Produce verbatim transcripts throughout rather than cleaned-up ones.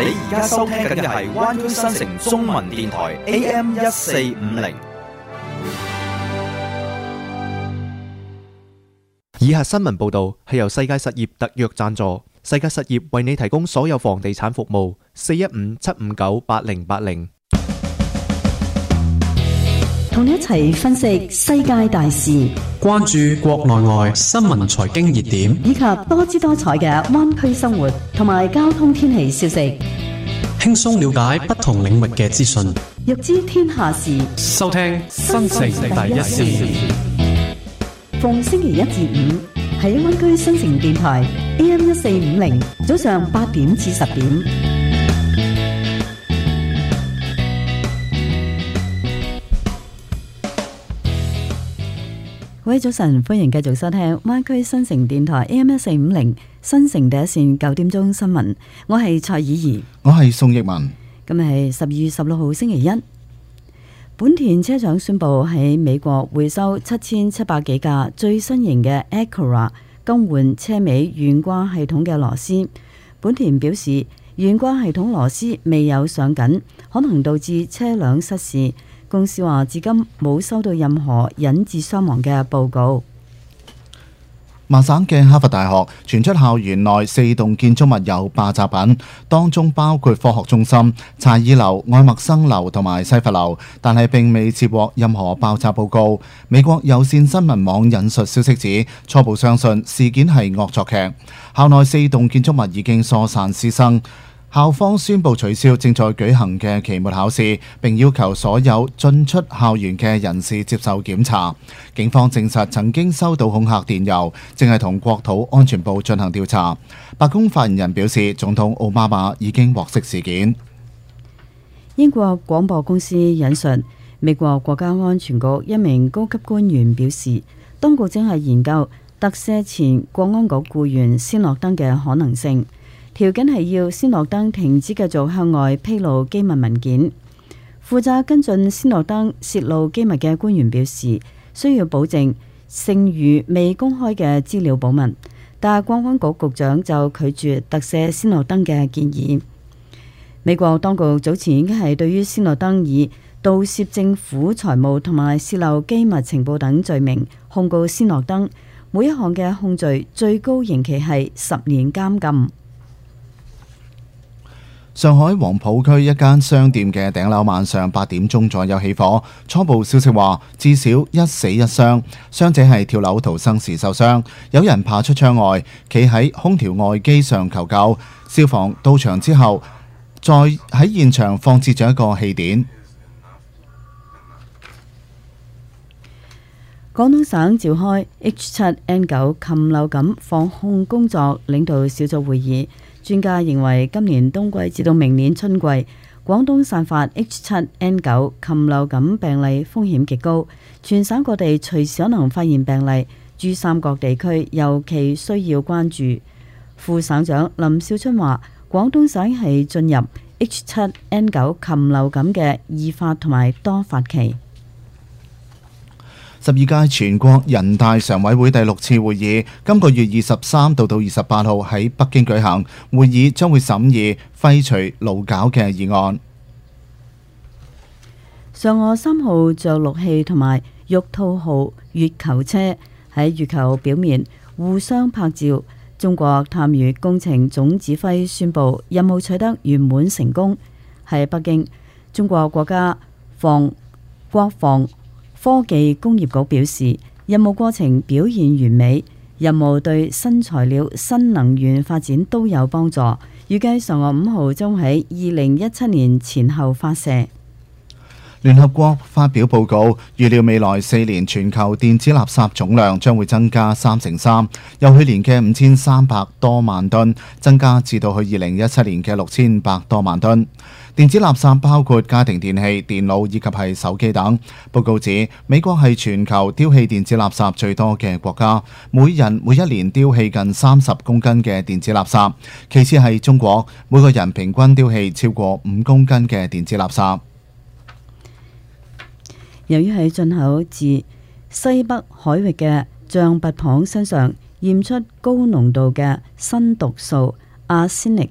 你而家收聽緊嘅係灣區新城中文電台 A M 一四五零。 以下新聞報導係由世界實業特約贊助，世界實業為你提供所有房地產服務。四一五七五九八零八零， 同你一齊分析世界大事， 關注國內外新聞財經熱點， 以及多姿多彩嘅灣區生活同埋交通天氣消息， 輕鬆了解不同領域嘅資訊， 欲知天下事， 收聽新城第一線。 逢星期一至五喺灣區新城電台 A M 一四五零，早上八點至十點。各位早晨，歡迎繼續收聽灣區新城電台 A M 一四五零新城第一線九點鐘新聞。我係蔡以儀， 我係宋奕文。 今日係十二月十六號星期一。本田車廠宣布喺美國回收七千七百幾架最新型嘅 Acura 更換車尾懸掛系統嘅螺絲。本田表示，懸掛系統螺絲未有上緊，可能導致車輛失事。公司話至今冇收到任何引致傷亡嘅報告。 麻省嘅哈佛大學傳出校園內四棟建築物有爆炸品，當中包括科學中心、查爾樓、愛默生樓同埋西佛樓，但係並未接獲任何爆炸報告。美國有線新聞網引述消息指，初步相信事件係惡作劇。校內四棟建築物已經疏散師生。校方宣布取消正在舉行嘅期末考試，並要求所有進出校園嘅人士接受檢查。警方證實曾經收到恐嚇電郵，正係同國土安全部進行調查。白宮發言人表示，總統奧巴馬已經獲悉事件。 英國廣播公司引述美國國家安全局一名高級官員表示，當局正係研究特赦前國安局僱員斯諾登嘅可能性。條件係要斯諾登停止繼續向外披露機密文件。負責跟進斯諾登泄露機密嘅官員表示，需要保證剩餘未公開嘅資料保密，但係國安局局長就拒絕特赦斯諾登嘅建議。美國當局早前已經係對於斯諾登以盜竊政府財務同埋泄漏機密情報等罪名控告斯諾登，每一項嘅控罪最高刑期係十年監禁。 上海黃浦區一間商店嘅頂樓晚上八點鐘左右起火，初步消息話至少一死一傷，傷者係跳樓逃生時受傷，有人爬出窗外，企喺空調外機上求救。消防到場之後，再喺現場放置咗一個氣墊。 廣東省召開 H 七 N 九 禽流感防控工作領導小組會議。專家認為今年冬季至到明年春季，廣東散發 H 七 N 九 禽流感病例風險極高，全省各地隨時可能發現病例，珠三角地區尤其需要關注。副省長林少春話，廣東省係進入 H 七 N 九 禽流感嘅易發同埋多發期。 十二屆全國人大常委會第六次會議今個月二十三到到二十八號喺北京舉行，會議將會審議廢除勞教嘅議案。 嫦娥三號着陸器同埋玉兔號月球車喺月球表面互相拍照。中國探月工程總指揮宣布任務取得圓滿成功。喺北京，中國國家防國防科技工業局表示，任務過程表現完美，任務對新材料、新能源發展都有幫助。預計嫦娥五號將喺二零一七年前後發射。 聯合國發表報告，預料未來四年全球電子垃圾總量將會增加三成三，由去年嘅五千三百多萬噸增加至到去二零一七年嘅六千百多萬噸。電子垃圾包括家庭電器、電腦以及係手機等。報告指，美國係全球丟棄電子垃圾最多嘅國家，每人每一年丟棄近三十公斤嘅電子垃圾。其次係中國，每個人平均丟棄超過五公斤嘅電子垃圾。 由於喺進口自西北海域嘅象拔蚌身上驗出高濃度嘅砷毒素 arsenic，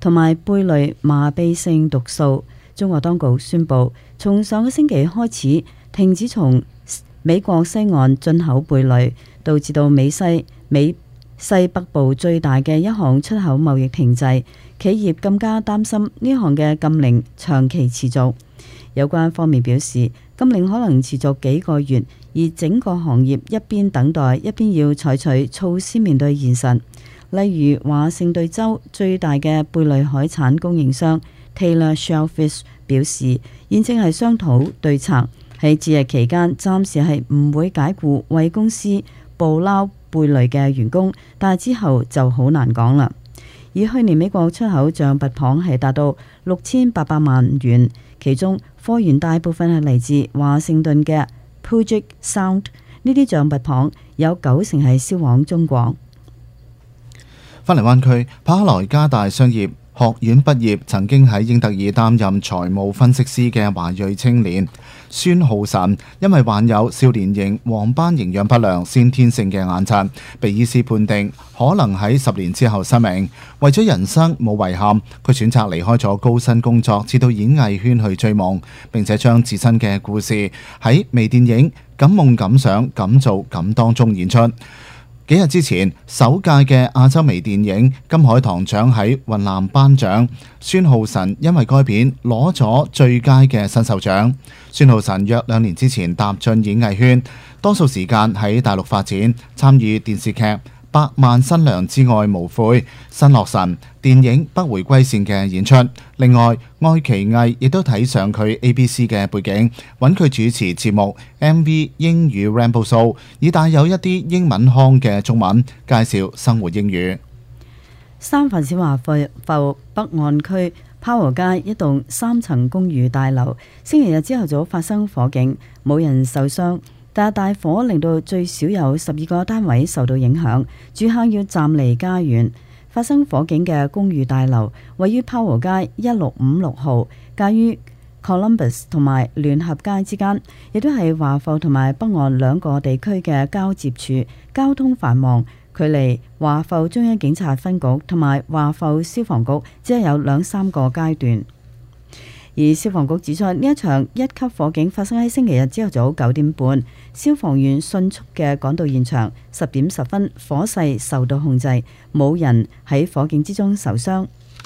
同埋貝類麻痹性毒素。中國當局宣布，從上個星期開始停止從美國西岸進口貝類，導致到美西美西北部最大嘅一項出口貿易停滯。企業更加擔心呢項嘅禁令長期持續。有關方面表示，禁令可能持續幾個月，而整個行業一邊等待，一邊要採取措施面對現實。例如華盛頓州最大嘅貝類海產供應商 Taylor Shellfish 表示，現正係商討對策，喺節日期間暫時係唔會解僱為公司捕撈貝類嘅員工，但係之後就好難講啦。而去年美國出口象拔蚌係達到六千八百萬元，其中貨源大部分係嚟自華盛頓嘅 Puget Sound， 呢啲象拔蚌有九成係銷往中國。 返嚟灣區，帕克萊加大商業學院畢業，曾經喺英特爾擔任財務分析師嘅華裔青年孫浩辰，因為患有少年型黃斑營養不良先天性嘅眼疾，被醫師判定可能喺十年之後失明。為咗人生冇遺憾，佢選擇離開咗高薪工作，至到演藝圈去追夢，並且將自身嘅故事喺微電影《敢夢敢想敢做敢當》中演出。幾日之前，首屆嘅亞洲微電影金海棠獎喺雲南頒獎，孫浩辰因為該片攞咗最佳嘅新秀獎。孫浩辰約兩年之前踏進演藝圈，多數時間喺大陸發展，參與電視劇《百萬新娘之愛無悔》、《新洛神》、電影《北回歸線》嘅演出。另外，愛奇藝亦都睇上佢 A B C 嘅背景，揾佢主持節目 M V 英語 Ramble Show， 以帶有一啲英文腔嘅中文介紹生活英語。 三藩市華埠北岸區拋河街一棟三層公寓大樓，星期日朝頭早發生火警，冇人受傷，但大火令到最少有十二個單位受到影響，住客要暫離家園。發生火警嘅公寓大樓位於拋河街一六五六號，介於 Columbus 同埋聯合街之間，亦都係華埠同埋北岸兩個地區嘅交接處，交通繁忙。距離華埠中央警察分局同埋華埠消防局只係有兩三個階段。而消防局指出，呢一場一級火警發生喺星期日朝頭早九點半，消防員迅速嘅趕到現場，十點十分火勢受到控制，冇人喺火警之中受傷。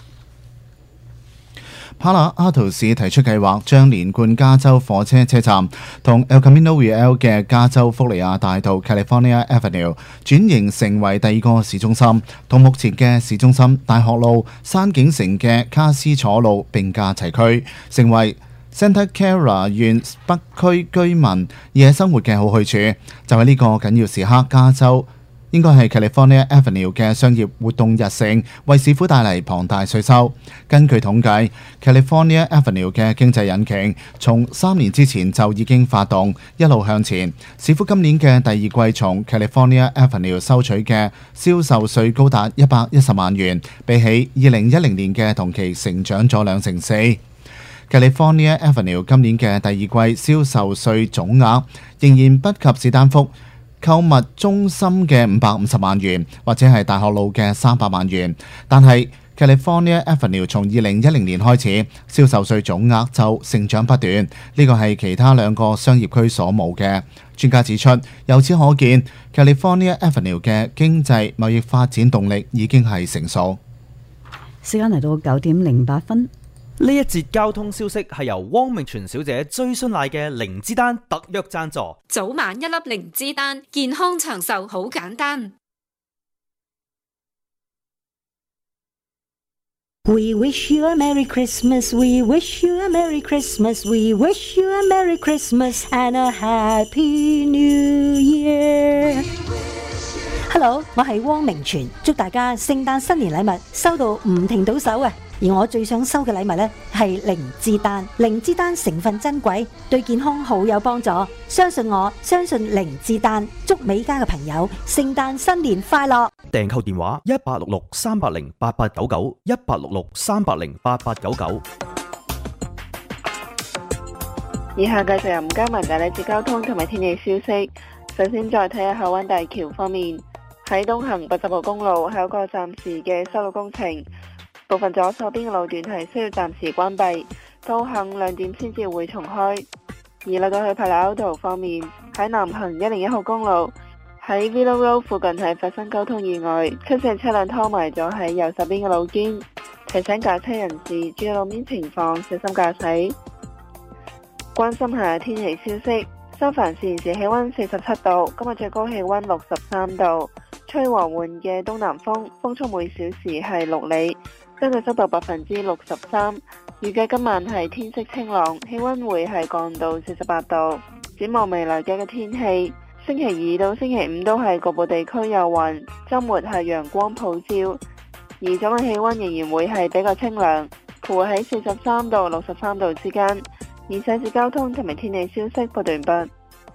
帕拉阿圖市提出計劃，將連貫加州火車車站同 El Camino Real 嘅加州福利亞大道 California Avenue 轉型成為第二個市中心，同目前嘅市中心大學路、山景城嘅卡斯楚路並駕齊驅，成為 Santa Clara 縣北區居民夜生活嘅好去處。就喺呢個緊要時刻，加州應該係 California Avenue 嘅商業活動日盛，為市府帶嚟龐大稅收。根據統計， California Avenue 嘅經濟引擎從三年之前就已經發動，一路向前。市府今年嘅第二季從 California Avenue 收取嘅銷售稅高達一百一十萬元，比起二零一零年嘅同期成長咗兩成四。California Avenue 今年嘅第二季銷售稅總額仍然不及史丹福購物中心嘅五百五十萬元，或者係大學路嘅三百萬元，但係 California Avenue 從二零一零年開始銷售稅總額就成長不斷，呢個係其他兩個商業區所冇嘅。專家指出，由此可見 California Avenue 嘅經濟貿易發展動力已經係成熟。 時間嚟到九點零八分。 呢一節交通消息係由汪明荃小姐追信賴嘅靈芝丹特約贊助。 早晚一粒靈芝丹，健康長壽好簡單。 We wish you a Merry Christmas, we wish you a Merry Christmas, we wish you a Merry Christmas and a Happy New Year. Hello， 我係汪明荃，祝大家聖誕新年禮物收到唔停到手啊！而我最想收嘅禮物呢，係靈芝丹。靈芝丹成分珍貴，對健康好有幫助。相信我，相信靈芝丹。祝美家嘅朋友聖誕新年快樂！ 訂購電話一八六六三八零八八九九一八六六三八零八八九九。 以下繼續由吳嘉文帶嚟自交通同埋天氣消息。首先再睇下海灣大橋方面，喺東行八十號公路係有個暫時嘅修路工程。 部分左手邊嘅路段係需要暫時關閉，到下午兩點先至會重開。而嚟到去帕拉奧道方面，喺南行一零一號公路喺 Villa Road 附近係發生交通意外，七隻車輛拖埋咗喺右手邊嘅路肩，提醒駕車人士注意路面情況，小心駕駛。關心下天氣消息，三藩市現時氣溫四十七度，今日最高氣溫六十三度，吹和緩嘅東南風，風速每小時係六里，相對濕度百分之六十三。預計今晚係天色清朗，氣溫會係降到四十八度。展望未來嘅天氣，星期二到星期五都係局部地區有雲，周末係陽光普照，而早晚氣溫仍然會係比較清涼，徘徊喺四十三到六十三度之間。以上是交通同埋天氣消息報道完畢。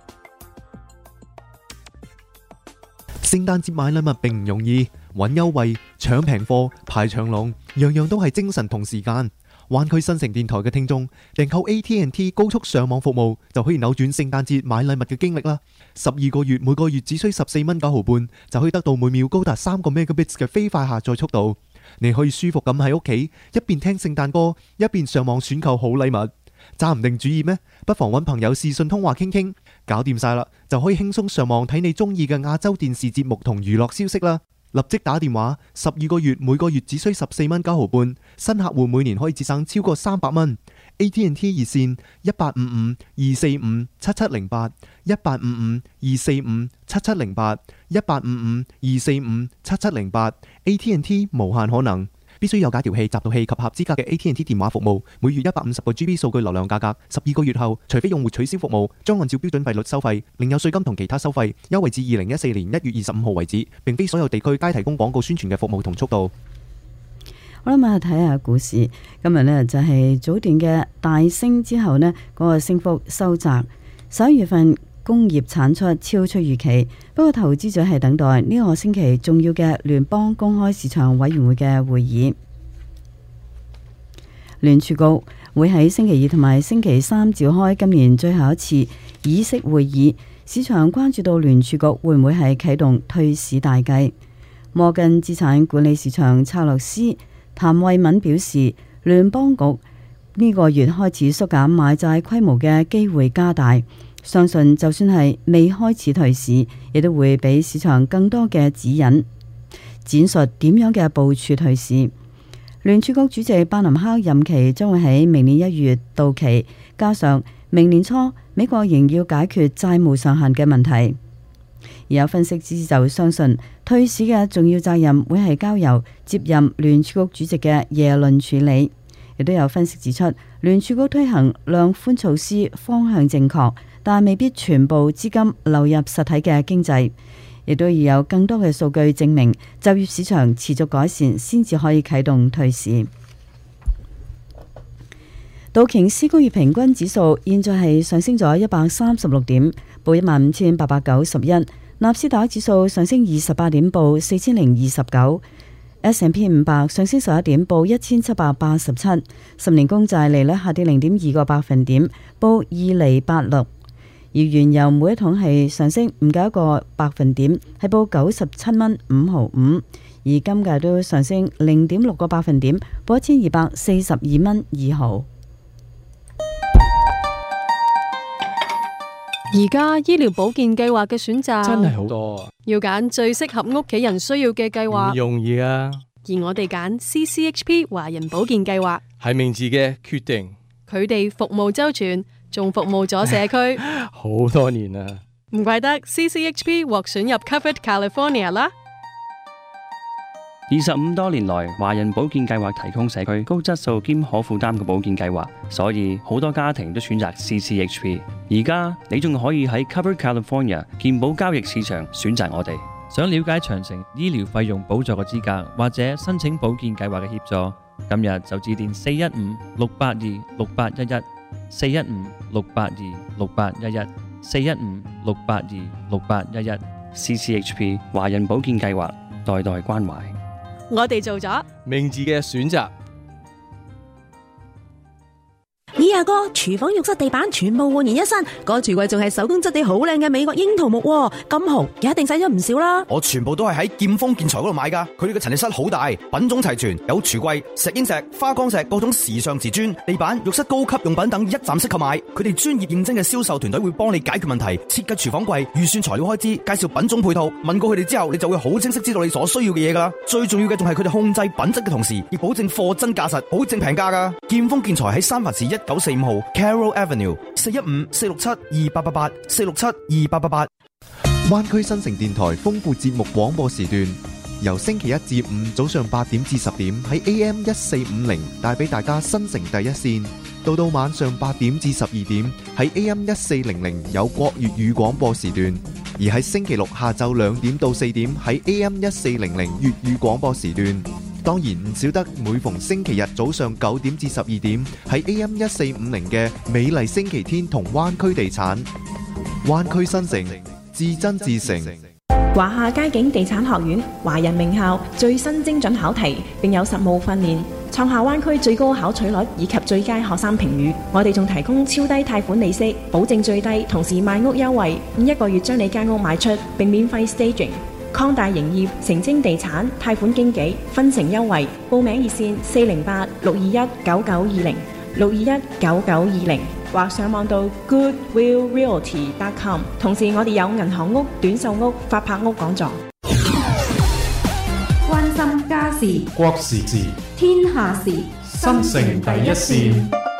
聖誕節買禮物並唔容易，揾優惠、搶平貨、排長龍，樣樣都係精神同時間。灣區新城電台嘅聽眾訂購 A T and T 高速上網服務，就可以扭轉聖誕節買禮物嘅經歷啦！十二個月，每個月只需十四蚊九毫半，就可以得到每秒高達三個 megabits 嘅飛快下載速度。你可以舒服咁喺屋企一邊聽聖誕歌，一邊上網選購好禮物。揸唔定主意咩？不妨揾朋友視訊通話傾傾，搞掂晒啦，就可以輕鬆上網睇你中意嘅亞洲電視節目同娛樂消息啦！立即打電話，十二個月每個月只需十四蚊九毫半，新客戶每年可以節省超過三百蚊。A T and T 熱線一八五五二四五七七零八一八五五二四五七七零八一八五五二四五七七零八 A T and T 無限可能。必須有解調器、集導器及合資格嘅 A T and T 電話服務，每月一百五十個 G B 數據流量價格，十二個月後，除非用戶取消服務，將按照標準費率收費，另有稅金同其他收費。優惠至二零一四年一月二十五號為止，並非所有地區皆提供廣告宣傳嘅服務同速度。 好啦，咁啊睇下股市，今日呢就係早段嘅大升之後呢，嗰個升幅收窄。十一月份工業產出超出預期，不過投資者係等待呢個星期重要嘅聯邦公開市場委員會嘅會議。聯儲局會喺星期二同埋星期三召開今年最後一次議息會議，市場關注到聯儲局會唔會係啟動退市大計。摩根資產管理市場策略師譚慧敏表示，聯邦局呢個月開始縮減買債規模嘅機會加大。相信就算係未開始退市，亦都會俾市場更多嘅指引，展述點樣嘅部署退市。聯儲局主席巴林克任期將會喺明年一月到期，加上明年初美國仍要解決債務上限嘅問題。而有分析師就相信退市嘅重要責任會係交由接任聯儲局主席嘅耶倫處理。亦都有分析指出，聯儲局推行量寬措施方向正確，但未必全部資金流入實體嘅經濟，亦都要有更多嘅數據證明就業市場持續改善，先至可以啟動退市。道瓊斯工業平均指數現在係上升咗一百三十六點，報一萬五千八百九十一；納斯達克指數上升二十八點，報四千零二十九。S and P 五百上升十一點，報一千七百八十七。十年公債利率下跌零點二個百分點，報二厘八六。而原油每一桶係上升唔夠一個百分點，係報九十七蚊五毫五。而金價都上升零點六個百分點，報一千二百四十二蚊二毫。 而家醫療保健計劃嘅選擇真係好多啊！ 要揀最適合屋企人需要嘅計劃唔容易啊！ 而我哋揀 C C H P 華人保健計劃， 係明智嘅決定。 佢哋服務周全，仲服務咗社區好多年啦， 唔怪得 C C H P 獲選入 Covered California 啦。 二十五多年來，華人保健計劃提供社區高質素兼可負擔嘅保健計劃，所以好多家庭都選擇 C C H P。而家你仲可以喺 Covered California 健保交易市場選擇我哋。 想了解詳情、醫療費用補助嘅資格或者申請保健計劃嘅協助，今日就致電四一五六八二六八一一，四一五六八二六八一一，四一五六八二六八一一。 C C H P 華人保健計劃，代代關懷。 我哋做咗明智嘅選擇。 咦， 呀哥，廚房浴室地板全部煥然一新，個櫥櫃仲係手工質地好靚嘅美國櫻桃木喎，咁豪一定使咗唔少啦。 我全部都係喺劍鋒建材嗰度買噶，佢哋嘅陳列室好大，品種齊全，有櫥櫃、石英石、花崗石、各種時尚瓷磚、地板、浴室高級用品等一站式購買。佢哋專業認真嘅銷售團隊會幫你解決問題，設計廚房櫃、預算材料開支、介紹品種配套。問過佢哋之後，你就會好清晰知道你所需要嘅嘢噶啦。最重要嘅仲係佢哋控制品質嘅同時，亦保證貨真價實，保證平價噶。劍鋒建材喺三藩市一九四五號 Carroll Avenue 四一五四六七二八八八四六七二八八八。 灣區新城電台豐富節目廣播時段，由星期一至五早上八點至十點喺 A M 一四五零帶俾大家新城第一線，到到晚上八點至十二點喺 A M 一四零零有國粵語廣播時段，而喺星期六下晝兩點到四點喺 A M 一四零零粵語廣播時段。當然唔少得每逢星期日早上九點至十二點喺 A M 一四五零嘅美麗星期天同灣區地產。灣區新城，至真至誠。 華夏街景地產學院，華人名校，最新精準考題，並有實務訓練，創下灣區最高考取率以及最佳學生評語。我哋仲提供超低貸款利息，保證最低，同時賣屋優惠，一個月將你間屋賣出，並免費 staging。擴大營業，成精地產貸款經紀分成優惠，報名熱線四零八六二一九九二零六二一九九二零，或上網到 goodwill realty dot com。同時，我哋有銀行屋、短售屋、法拍屋講座。 關心家事、 國時事、 天下事， 新城第一線。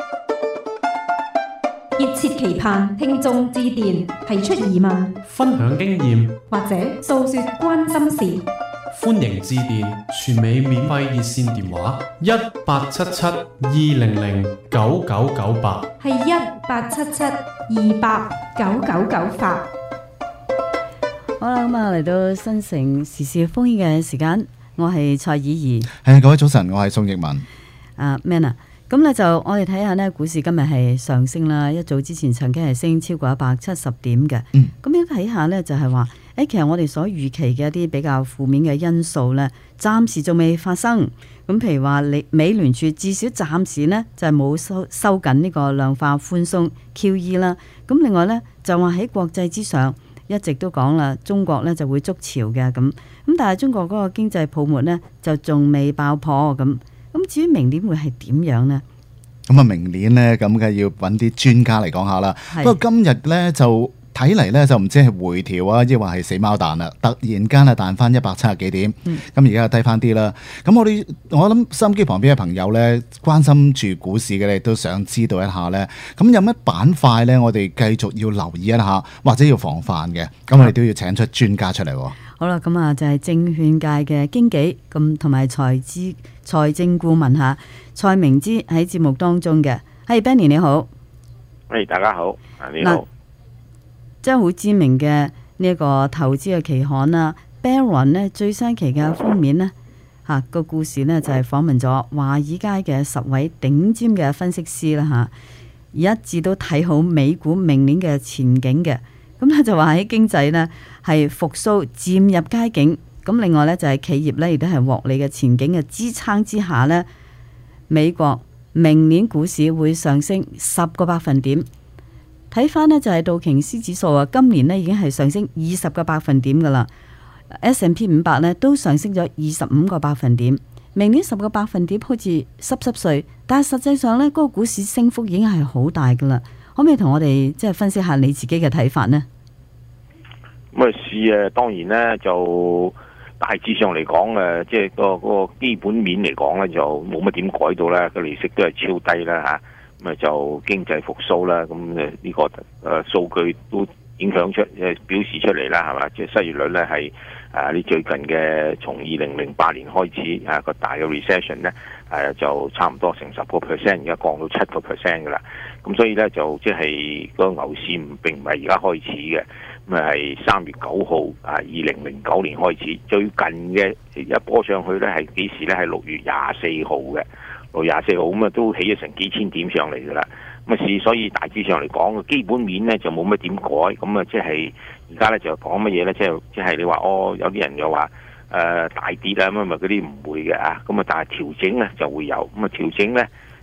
熱切期盼聽眾致電，提出疑問、 分享經驗或者訴說關心事。 歡迎致電全美免費熱線電話一八七七二零零九九九八， 係一八七七二八九九九八。 好啦，咁啊嚟到新城時事風煙嘅時間，我係蔡綺儀。 係各位早晨，我係宋奕文。 啊 Man 啊！咁咧就我哋睇下呢，股市今日係上升啦，一早之前曾經係升超過一百七十點嘅。 嗯， 咁樣睇下呢，就係話，誒其實我哋所預期嘅一啲比較負面嘅因素呢，暫時仲未發生。咁譬如話，你美聯儲至少暫時呢，就係冇收收緊呢個量化寬鬆 Q E 啦。咁另外呢，就話喺國際之上一直都講啦，中國呢就會築巢嘅咁。咁但係中國嗰個經濟泡沫呢，就仲未爆破咁。咁至於明年會係點樣呢？ 咁啊，明年呢，咁嘅要揾啲專家嚟講下啦。不過今日呢，就睇嚟呢，就唔知係回調啊，抑或係死貓彈啦。突然間啊彈翻一百七十幾點，咁而家又低翻啲啦。咁我哋我諗收音機旁邊嘅朋友呢，關心住股市嘅，你都想知道一下呢。咁有乜板塊呢？我哋繼續要留意一下，或者要防範嘅。咁我哋都要請出專家出嚟。 好啦，咁啊就係證券界嘅經紀，咁同埋財資財政顧問下蔡明之喺節目當中嘅，係 Benny 你好， 喂大家好，你好， 即係好知名嘅呢一個投資嘅期刊啦 ，Barron 呢最新期嘅封面呢，吓、啊、個故事呢就係訪問咗華爾街嘅十位頂尖嘅分析師啦吓，一致都睇好美股明年嘅前景嘅。咁咧就話喺經濟呢係復甦漸入佳境，咁另外呢，就係企業呢亦都係獲利嘅前景嘅支撐之下呢，美國明年股市會上升十個百分點。睇翻呢，就係道瓊斯指數啊，今年呢已經係上升二十個百分點噶啦 ，S and P 五百呢都上升咗二十五個百分點。明年十個百分點好似濕濕碎，但係實際上呢，嗰個股市升幅已經係好大噶啦。可唔可以同我哋即係分析下你自己嘅睇法呢？ 咁啊市誒，當然咧就大致上嚟講誒，即係個嗰個基本面嚟講咧，就冇乜點改到啦，個利息都係超低啦嚇。咁啊就經濟復甦啦，咁誒呢個誒數據都影響出誒表示出嚟啦，係嘛？即係失業率咧係啊，你最近嘅從二零零八年開始啊個大嘅 recession 咧誒就差唔多成十個 percent，而家降到七個 percent 㗎啦。咁所以咧就即係個牛市唔並唔係而家開始嘅，咁啊係三月九號啊，二零零九年開始，最近嘅一波上去咧係幾時咧？係六月廿四號嘅，六月廿四號咁啊都起咗成幾千點上嚟㗎啦。咁啊市所以大致上嚟講個基本面咧就冇乜點改，咁啊即係而家咧就講乜嘢咧？即係即係你話哦，有啲人又話誒、呃、大跌啊咁啊，嗰啲唔會嘅啊，咁啊但係調整咧就會有，咁啊調整咧。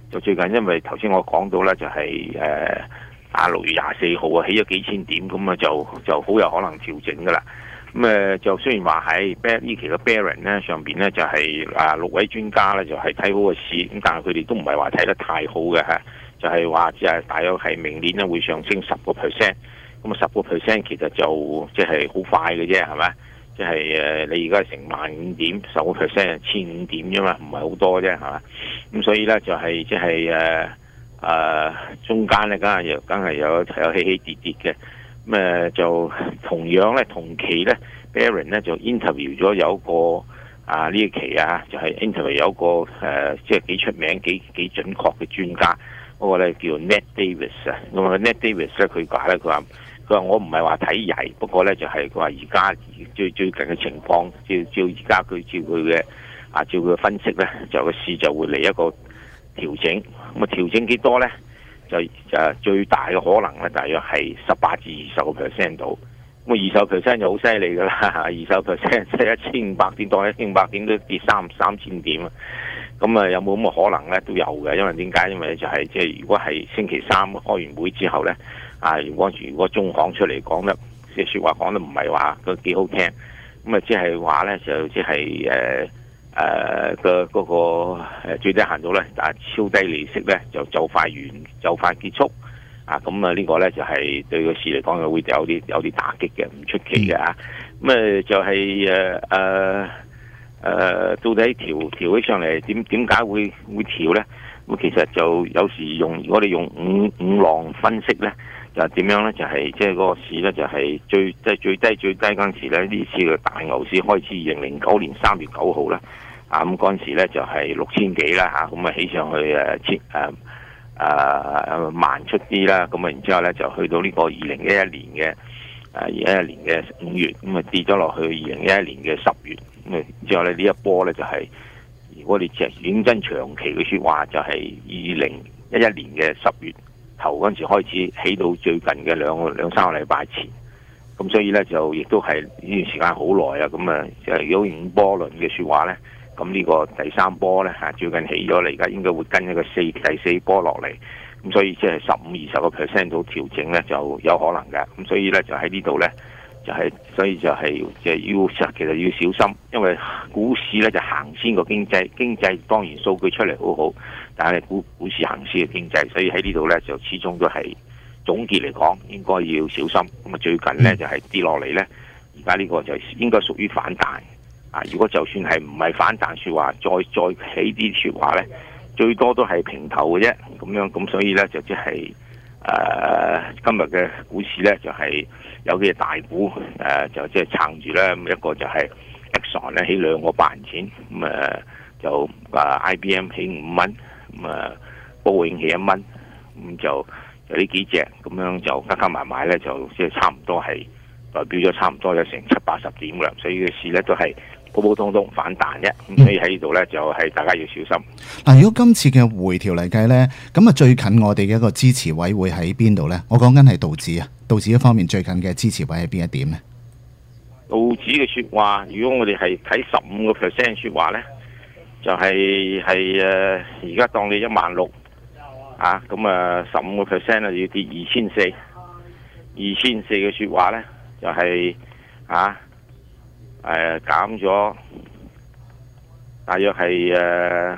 就最近因為頭先我講到咧，就係誒啊六月廿四號啊，起咗幾千點，咁啊就就好有可能調整噶啦。咁誒就雖然話喺呢期嘅 Barron 咧上邊咧就係啊六位專家咧就係睇好個市，咁但係佢哋都唔係話睇得太好嘅嚇，就係話只係大約係明年咧會上升十個 percent。咁啊十個 percent 其實就即係好快嘅啫，係咪？即係誒你而家成萬五點，十個 percent 千五點啫嘛，唔係好多啫，係嘛？咁所以咧就係即係誒誒中間咧，梗係有梗係有有起起跌跌嘅。咁誒就同樣咧，同期咧 Barron 咧就 interview 咗有一個啊呢一期啊，就係 interview 有一個誒即係幾出名、幾幾準確嘅專家，嗰個咧叫 Ned Davis 啊。咁啊 Ned Davis 咧佢講咧，佢話佢話我唔係話睇曳，不過咧就係佢話而家最最近嘅情況，照照而家佢照佢嘅啊照佢嘅分析咧，就個市就會嚟一個調整。咁啊調整幾多咧？就誒最大嘅可能咧，大約係十八至二十個 percent 度。咁啊二十個 percent 就好犀利㗎啦，二十個 percent 即係一千五百點當一千五百點都跌三三千點啊！咁啊有冇咁嘅可能咧？都有嘅，因為點解？因為就係即係如果係星期三開完會之後咧，啊如果如果中行出嚟講得即係説話講得唔係話佢幾好聽，咁啊即係話咧就即係誒。誒嘅嗰個最低限度咧，但係超低利息咧就就快完就快結束啊！咁啊呢個咧就係對個市嚟講會有啲有啲打擊嘅，唔出奇嘅啊！咁誒就係誒誒誒，到底調調起上嚟點點解會會調咧？咁其實就有時用如果你用五五浪分析咧，就點樣咧？就係即係嗰個市咧就係最即係最低最低嗰陣時咧，呢次嘅大牛市開始，二零零九年三月九號咧。啊咁嗰陣時咧就係六千幾啦嚇，咁啊起上去誒千誒誒萬出啲啦，咁啊然之後咧就去到呢個二零一一年嘅誒二一一年嘅五月，咁啊跌咗落去二零一一年嘅十月，咁啊之後咧呢一波咧就係、是、如果你只認真長期嘅説話，就係二零一一年嘅十月頭嗰陣時開始起到最近嘅兩兩三個禮拜前，咁所以咧就亦都係呢段時間好耐啊，咁啊就係如果五波輪嘅説話咧。咁呢個第三波咧嚇，最近起咗嚟，而家應該會跟一個四第四波落嚟，咁所以即係十五二十個 percent 到調整咧就有可能嘅，咁所以咧就喺呢度咧就係、是，所以就係即係要其實要小心，因為股市咧就行先個經濟，經濟當然數據出嚟好好，但係股股市行先嘅經濟，所以喺呢度咧就始終都係總結嚟講應該要小心。咁啊最近咧就係跌落嚟咧，而家呢個就應該屬於反彈。啊！如果就算係唔係反彈説話，再再起啲説話咧，最多都係平頭嘅啫。咁樣咁，所以咧就即係誒今日嘅股市咧，就係、是、有幾隻大股誒、呃，就即係撐住咧。咁一個就係 Exxon 咧起兩個八銀錢，咁、嗯、誒就啊 I B M 起五蚊，咁啊波音起一蚊，咁、嗯、就就呢幾隻咁樣就加加埋埋咧，就即係差唔多係代表咗差唔多有成七八十點㗎，所以嘅市咧都係普普通通反彈啫，咁所以喺呢度咧就係大家要小心。 嗱，如果今次嘅回調嚟計咧，咁啊最近我哋嘅一個支持位會喺邊度咧？我講緊係道指啊，道指一方面最近嘅支持位喺邊一點咧？ 道指嘅説話，如果我哋係睇十五個 percent 説話咧，就係係誒而家當你一萬六啊，咁啊十五個 percent 啊要跌二千四，二千四嘅説話咧就係、是、啊。誒、呃、減咗大約係誒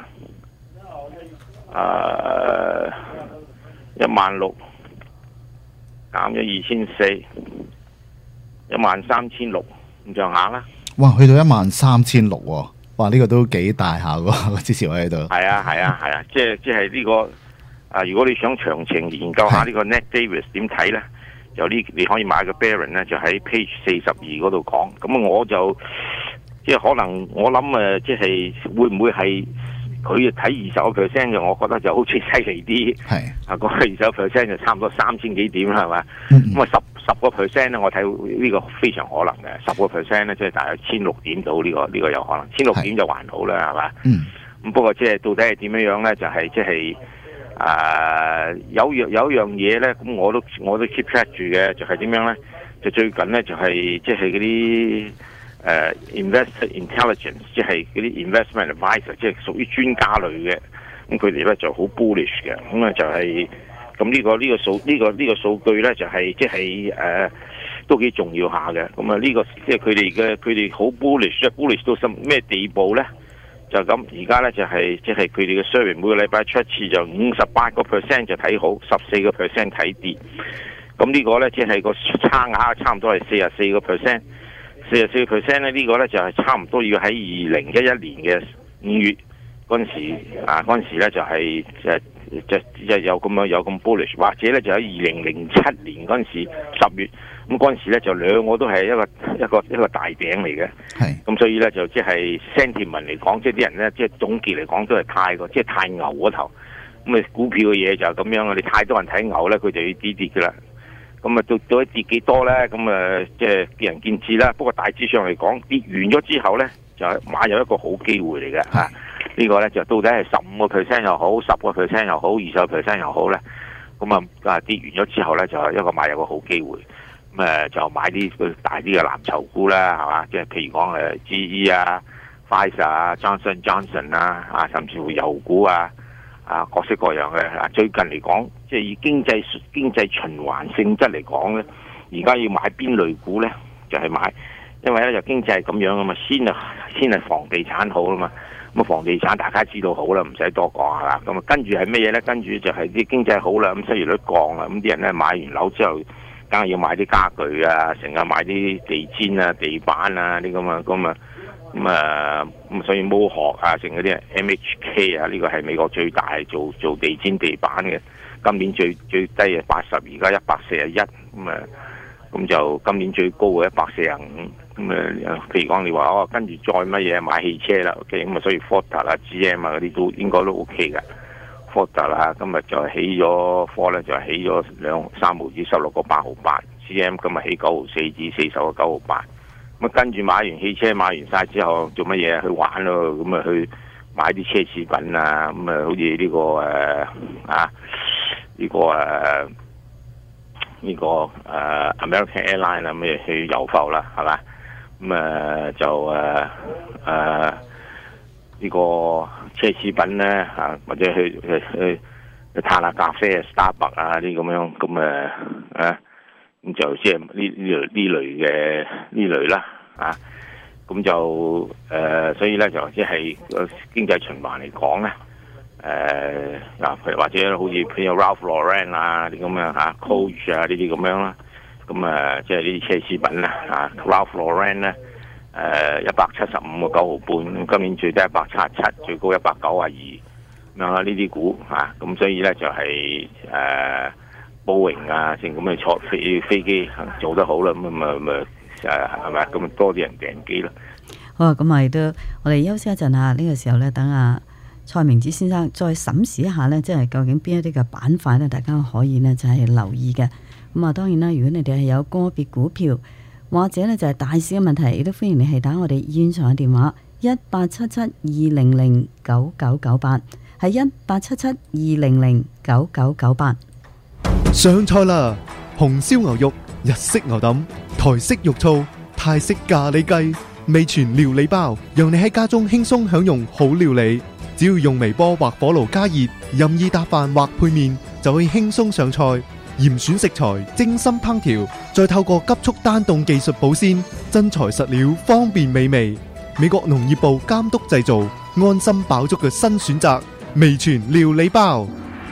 誒一萬六減咗二千四，一萬三千六咁上下啦。 哇！去到一萬三千六喎，哇！呢、這個都幾大下喎，個支持位喺度。係啊係啊係啊，即係即係呢個啊！如果你想詳情研究下呢個 Ned Davis 點睇咧？有呢，你可以買個 Barron 咧，就喺 page 四十二嗰度講。咁我就即係可能我諗誒，即係會唔會係佢睇二十個 percent 嘅？我覺得就好似犀利啲。係啊，嗰二十個 percent 就差唔多三千幾點啦，係嘛？咁啊十十個 percent 咧，我睇呢個非常可能嘅。十個 percent 咧，即係大約千六點到呢個呢個有可能。千六點就還好啦，係嘛？嗯。咁不過即係到底係點樣樣咧？就係即係。誒、uh, 有樣有一樣嘢咧，咁我都我都 keep track 住嘅，就係、是、點樣咧？就最近咧就係即係嗰啲誒 investor intelligence，即係嗰啲 investment advisor，即係屬於專家類嘅。 咁佢哋咧就好 bullish 嘅，咁啊就係咁呢個呢、呢個數呢、呢個呢、呢個數據咧就係即係誒都幾重要下嘅。咁啊呢個即係佢哋嘅佢哋好 bullish，bullish 到什咩地步咧？就咁而家咧就係即係佢哋嘅 survey 每個禮拜出一次，就五十八個 percent 就睇好，十四個 percent 睇跌。咁呢個咧即係個差額差唔多係四十四個 percent， 四十四個 percent 咧呢個咧就係差唔多要喺二零一一年嘅五月嗰陣時啊，嗰陣時咧就係即係即係有咁樣有咁 bullish， 或者咧就喺二零零七年嗰陣時十月。咁嗰陣時咧就兩個都係一個一個一個大餅嚟嘅，咁所以咧就即係 sentiment 嚟講，即係啲人咧即係總結嚟講都係太過即係太牛嗰頭。咁啊股票嘅嘢就係咁樣啊，你太多人睇牛咧，佢就要跌跌㗎啦。咁啊到到底跌幾多咧？咁啊即係見仁見智啦。不過大致上嚟講，跌完咗之後咧就買有一個好機會嚟嘅嚇。呢個咧就到底係十五個 percent 又好，十個 percent 又好，二十個 percent 又好咧。咁啊啊跌完咗之後咧就係一個買有個好機會。咁誒就買啲大啲嘅藍籌股啦，係嘛？即係譬如講誒 G E 啊、Pfizer 啊、Johnson Johnson 啊，啊甚至乎油股啊，啊各式各樣嘅。啊最近嚟講，即係以經濟經濟循環性質嚟講咧，而家要買邊類股咧？就係、是、買，因為咧就經濟係咁樣啊嘛，先啊先係房地產好啦嘛。咁啊房地產大家知道好啦，唔使多講係嘛。咁啊跟住係咩嘢咧？跟住就係啲經濟好啦，咁失業率降啦，咁啲人咧買完樓之後，梗係要買啲家具啊，成日買啲地氈啊、地板啊啲咁啊，咁啊，咁啊，咁所以摩學啊，成嗰啲 M H K 啊，呢個係美國最大做做地氈地板嘅，今年最最低係八十，而家一百四十一，咁啊，咁就今年最高嘅一百四十五，咁啊，譬如講你話哦，跟住再乜嘢買汽車啦 ，OK， 咁啊，所以 Ford 啊、G M 啊嗰啲都應該都 OK 嘅。Ford 啦，今日就起咗科咧，就起咗兩三毫紙十六個八毫八 ，G M 今日起九毫四紙四十個九毫八。咁啊跟住買完汽車買完晒之後做乜嘢？去玩咯，咁啊去買啲奢侈品啊，咁啊好似呢、這個誒、呃、啊呢、這個誒呢、這個誒、呃、American Airline 啊，咁去遊埠啦，係嘛？咁啊就誒誒。呃呃呢個奢侈品咧嚇，或者去去去去嘆下咖啡啊、Starbucks 啊啲咁樣，咁誒啊，咁就即係呢呢類呢類嘅呢類啦啊，咁就誒，所以咧就即係個經濟循環嚟講咧，誒嗱，譬如或者好似譬如 Ralph Lauren 啊啲咁樣嚇 ，Coach 啊呢啲咁樣啦，咁誒即係呢啲奢侈品啦嚇 ，Ralph Lauren 咧。誒一百七十五個九毫半，今年最低一百七十七，最高一百九十二，咁樣啦呢啲股嚇，咁、啊、所以咧就係誒波榮啊，成咁嘅坐飛飛機做得好啦，咁咪咪誒係咪咁多啲人訂機咯。 好啊，咁我哋都我哋休息一陣啊，呢、這個時候咧等阿蔡明子先生再審視一下咧，即係究竟邊一啲嘅板塊咧，大家可以呢就係留意嘅。咁啊，當然啦，如果你哋係有個別股票，或者呢就係大市嘅問題，亦都歡迎你係打我哋現場嘅電話一八七七二零零九九九八，係一八七七二零零九九九八。 上菜啦！紅燒牛肉、日式牛腩、台式肉燥、泰式咖喱雞、味全料理包，讓你喺家中輕鬆享用好料理。只要用微波或火爐加熱，任意搭飯或配麵，就可以輕鬆上菜。嚴選食材，精心烹調，再透過急速單凍技術保鮮，真材實料，方便美味。美國農業部監督製造，安心飽足嘅新選擇，味全料理包。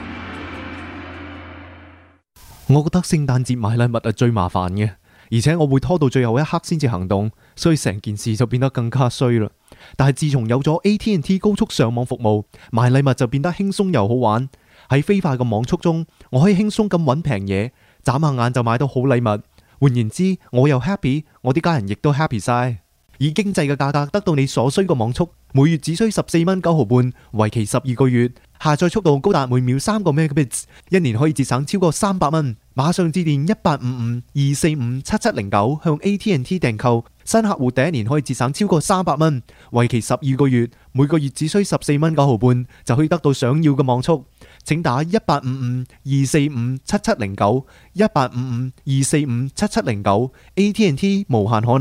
我覺得聖誕節買禮物係最麻煩嘅，而且我會拖到最後一刻先至行動，所以成件事就變得更加衰啦。但係自從有咗 A T and T 高速上網服務，買禮物就變得輕鬆又好玩。喺飛快嘅網速中，我可以輕鬆咁揾平嘢，眨下眼就買到好禮物。換言之，我又 happy， 我啲家人亦都 happy 晒。以經濟嘅價格得到你所需嘅網速，每月只需十四蚊九毫半，為期十二個月，下載速度高達每秒三個 megabits， 一年可以節省超過三百蚊。馬上致電一八五五二四五七七零九向 A T and T 訂購，新客戶第一年可以節省超過三百蚊，為期十二個月，每個月只需十四蚊九毫半就可以得到想要嘅網速。請打一八五五二四五七七零九一八五五二四五七七零九 A T and T 無限可能。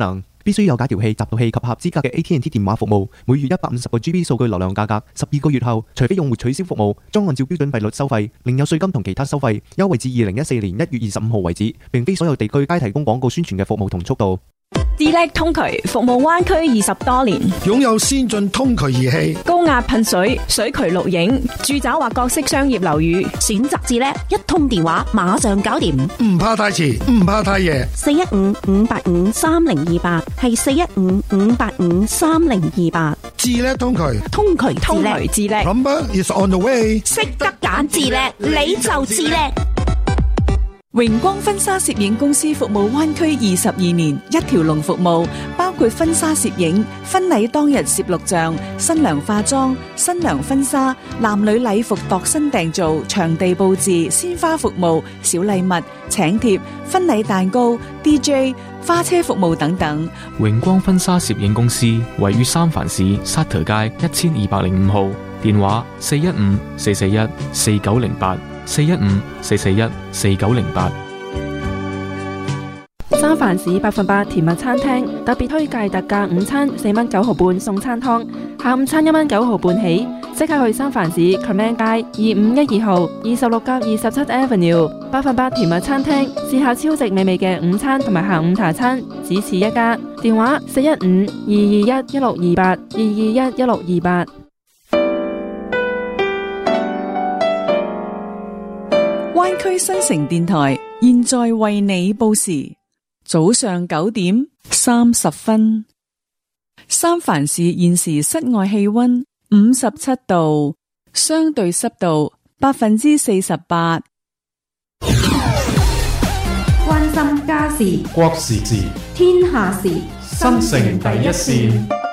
必須有解調器、集導器及合資格嘅 A T and T 電話服務。每月一百五十個 G B 數據流量價格，十二個月後，除非用戶取消服務，將按照標準費率收費，另有稅金同其他收費。優惠至二零一四年一月二十五號為止，並非所有地區皆提供廣告宣傳嘅服務同速度。 智叻通渠服務灣區二十多年， 擁有先進通渠儀器、 高壓噴水、水渠錄影、住宅或各式商業樓宇， 選擇智叻，一通電話馬上搞掂， 唔怕太遲，唔怕太夜。 四一五五八五三零二八係四一五五八五三零二八。 智叻通渠， 通渠通渠智叻 ，Plumber is on the way。 識得揀智叻，你就智叻。 榮光婚紗攝影公司服務灣區二十二年，一條龍服務，包括婚紗攝影、婚禮當日攝錄像、新娘化妝、新娘婚紗、男女禮服度身訂造、場地佈置、鮮花服務、小禮物、請帖、婚禮蛋糕、D J、花車服務等等。 榮光婚紗攝影公司位於三藩市沙特街一千二百零五號，電話四一五四四一四九零八。四一五四四一四九零八。 三藩市百分百甜蜜餐廳特別推介特價午餐四蚊九毫半送餐湯，下午餐一蚊九毫半起，即刻去三藩市 Clement 街二五一二號二十六甲二十七 Avenue 百分百甜蜜餐廳，試下超值美味嘅午餐同埋下午茶餐，只此一家。電話四一五二二一一六二八二二一一六二八。 灣區新城電台現在為你報時，早上九點三十分。三藩市現時室外氣溫五十七度，相對濕度百分之四十八。 關心家事、 國時事、 天下事， 新城第一線。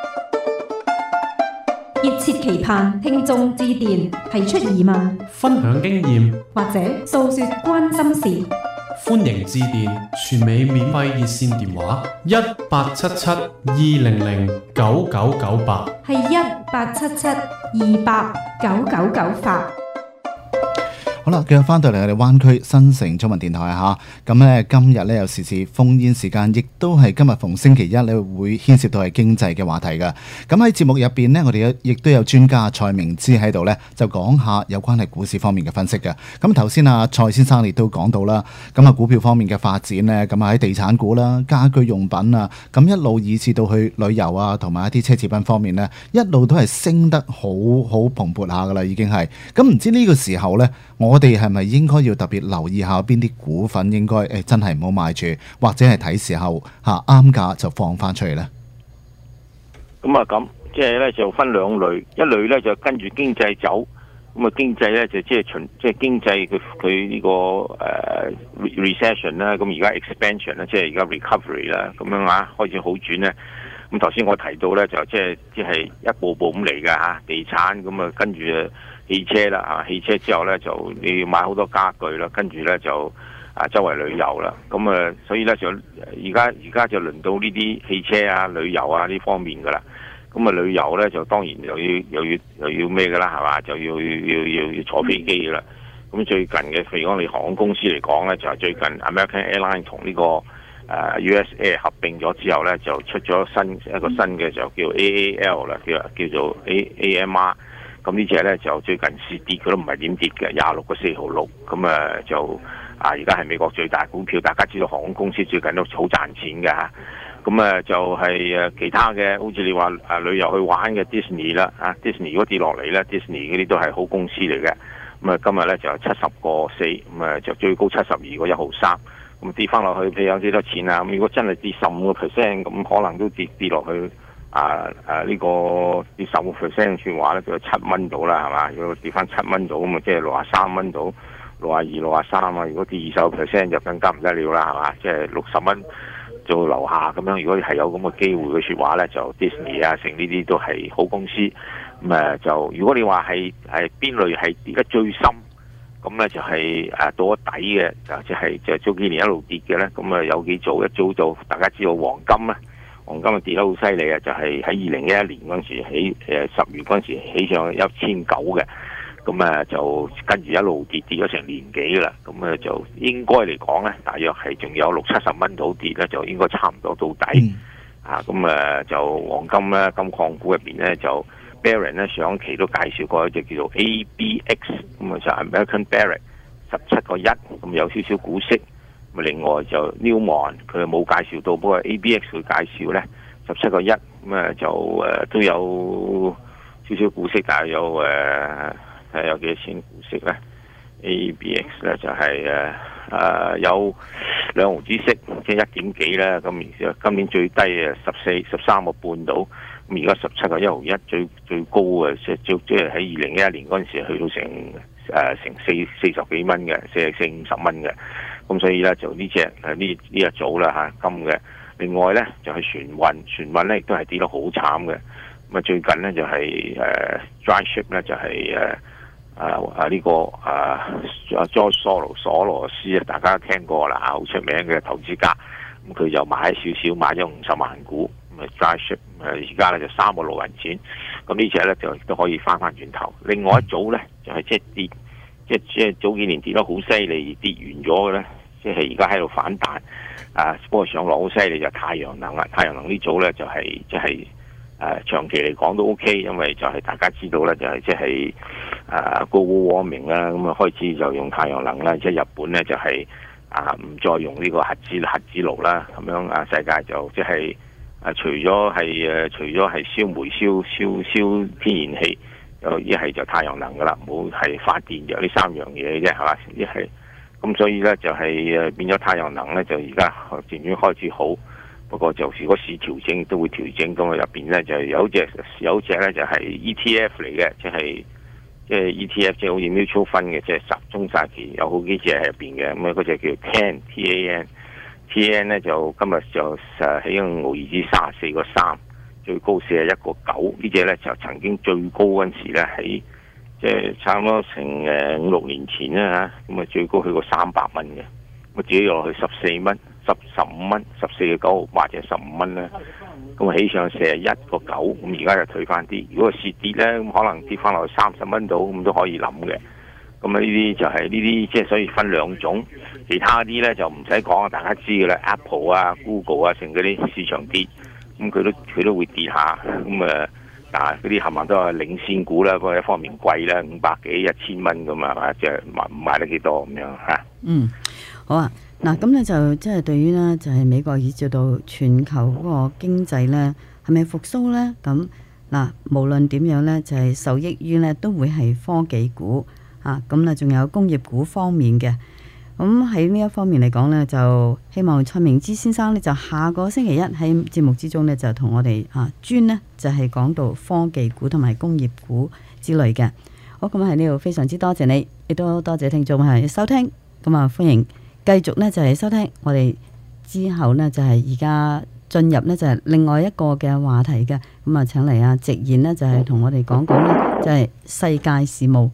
熱切期盼聽眾致電提出疑問、 分享經驗或者訴說關心事， 歡迎致電全美免費熱線電話一八七七二零零九九九八， 係一八七七二八九九九八。 好啦，繼續翻到嚟我哋灣區新城中文電台嚇，咁咧今日咧有時事烽煙時間，亦都係今日逢星期一咧會牽涉到係經濟嘅話題嘅。咁喺節目入邊呢，我哋亦都有專家蔡明之喺度咧，就講下有關係股市方面嘅分析嘅。咁頭先啊蔡先生亦都講到啦，咁啊股票方面嘅發展呢，咁啊喺地產股啦、家居用品啊，咁一路以至到去旅遊啊，同埋一啲奢侈品方面呢，一路都係升得好好蓬勃下噶啦，已經係。咁唔知呢個時候呢，我哋係咪應該要特別留意下邊啲股份應該誒真係唔好買住，或者係睇時候嚇啱價就放翻出嚟呢？ 咁啊咁，即係咧就分兩類，一類咧就跟住經濟走，咁啊經濟咧就即係循即係經濟佢佢呢個誒、呃、recession 啦，咁而家 expansion 啦，即係而家 recovery 啦，咁樣啊開始好轉咧。咁頭先我提到咧就即係即係一步步咁嚟㗎嚇，地產咁啊跟住汽車啦嚇，汽車之後咧就你要買好多家具啦，跟住咧就啊周圍旅遊啦，咁啊所以咧就而家而家就輪到呢啲汽車啊、旅遊啊呢方面㗎啦。咁啊旅遊咧就當然又要又要又要咩㗎啦係嘛，就要要要要坐飛機㗎啦。咁最近嘅譬如講你航空公司嚟講咧，就係最近 American Airlines 同呢個誒 U S A 合併咗之後咧，就出咗新一個新嘅就叫 A A L 啦，叫叫做 A A M R。咁呢隻咧就最近市跌，佢都唔係點跌嘅，廿六個四毫六。咁啊就啊而家係美國最大股票，大家知道航空公司最近都好賺錢嘅嚇。咁啊就係誒其他嘅，好似你話啊旅遊去玩嘅 Disney 啦，啊 Disney 如果跌落嚟咧 ，Disney 嗰啲都係好公司嚟嘅。咁啊今日咧就七十個四，咁啊就最高七十二個一毫三。咁跌翻落去，譬如有幾多錢啊？咁如果真係跌十五個 percent，咁可能都跌跌落去。啊啊呢、這個跌十個 percent 算話咧，就七蚊到啦，係嘛？如果跌翻七蚊到，咁啊即係六啊三蚊到，六啊二、六啊三啊。如果跌二十個 percent 就更加唔得了啦，係嘛？即係六十蚊做樓下咁樣。如果係有咁嘅機會嘅説話咧，就 Disney 啊，成呢啲都係好公司。咁誒就如果你話係係邊類係跌得最深，咁咧就係誒到咗底嘅，就即係就早幾年一路跌嘅咧。咁啊有幾組，一早就大家知道黃金咧。黃金啊跌得好犀利啊！就係喺二零一一年嗰陣時起，誒十月嗰陣時起上一千九嘅，咁啊就跟住一路跌跌咗成年幾啦，咁啊就應該嚟講咧，大約係仲有六七十蚊到跌咧，就應該差唔多到底。 啊，咁誒就黃金咧，金礦股入邊咧就 Barron 咧上期都介紹過一隻叫做 A B X， 咁啊就 American Barrick 十七個一，咁有少少股息。咁另外就 Newmont 佢冇介紹到，不過 A B X 佢介紹咧十七個一，咁誒就誒、呃、都有少少股息，但係有誒睇下有幾多錢股息咧 ？A B X 咧就係誒誒有兩毫子息，即係一點幾啦。咁今年最低誒十四十三個半到，咁而家十七個一毫一，最最高嘅即係即係喺二零一一年嗰陣時去到成誒、呃、成四四十幾蚊嘅，四四五十蚊嘅。咁所以咧就呢隻誒呢呢一組啦嚇金嘅。另外咧就係、是、船運，船運咧亦都係跌得好慘嘅。咁啊最近咧就係、是、誒、呃、dry ship 咧就係誒啊啊呢個啊啊 George Soros 索羅斯啊，大家聽過啦，好出名嘅投資家。咁佢就買少少，買咗五十萬股，咁啊 dry ship 誒而家咧就三個六銀錢。咁呢隻咧就都可以翻翻轉頭。另外一組咧就係即係跌，即係即係早幾年跌得好犀利，跌完咗嘅咧，即係而家喺度反彈。啊，不過上落好犀利就太陽能啦，太陽能呢組咧就係即係誒長期嚟講都 OK， 因為就係大家知道咧就係即係誒 global warming 啦，咁啊開始就用太陽能啦，即係日本咧就係啊唔再用呢個核子核子爐啦，咁樣啊世界就即係誒除咗係誒除咗係燒煤燒燒燒天然氣，又一係就太陽能噶啦，冇係發電就呢三樣嘢啫，係嘛？一係。咁所以咧就係誒變咗太陽能咧，就而家漸漸開始好。不過就如果市調整都會調整，咁啊入邊咧就有隻有隻咧就係 E T F 嚟嘅，即係即係 E T F 即係好似 mutual fund 嘅，即係集中債券，有好幾隻喺入邊嘅。咁啊嗰隻叫 T A N T A N T A N 咧就今日就誒起個澳紙三十四個三，最高四十一個九。呢隻咧就曾經最高嗰陣時咧喺。即係差唔多成誒五六年前啦嚇，咁啊最高去過三百蚊嘅，咁自己落去十四蚊、十十五蚊、十四個九或者十五蚊啦，咁啊起上四十一個九，咁而家又退翻啲。如果蝕跌咧，咁可能跌翻落去三十蚊度，咁都可以諗嘅。咁啊呢啲就係呢啲，即係所以分兩種。其他啲咧就唔使講，大家知嘅啦 ，Apple 啊、Google 啊，成嗰啲市場跌，咁佢都佢都會跌下，咁啊。啊！嗰啲冚唪唥都係領先股啦，不過一方面貴啦，五百幾一千蚊咁啊，即係賣唔賣得幾多咁樣嚇？ 嗯，好啊。嗱，咁咧就即係對於呢，就係美國以至到全球嗰個經濟咧，係咪復甦咧？咁嗱，無論點樣咧，就係受益於咧，都會係科技股啊。咁咧，仲有工業股方面嘅。咁喺呢一方面嚟講呢，就希望蔡明之先生呢，就下個星期一喺節目之中呢，就同我哋啊專呢，就係講到科技股同埋工業股之類嘅。好，咁喺呢度非常之多謝你，亦都多謝聽眾係收聽。咁啊，歡迎繼續呢，就係收聽我哋之後呢，就係而家進入呢，就係另外一個嘅話題嘅。咁啊，請嚟啊直言呢，就係同我哋講講呢，就係世界事務。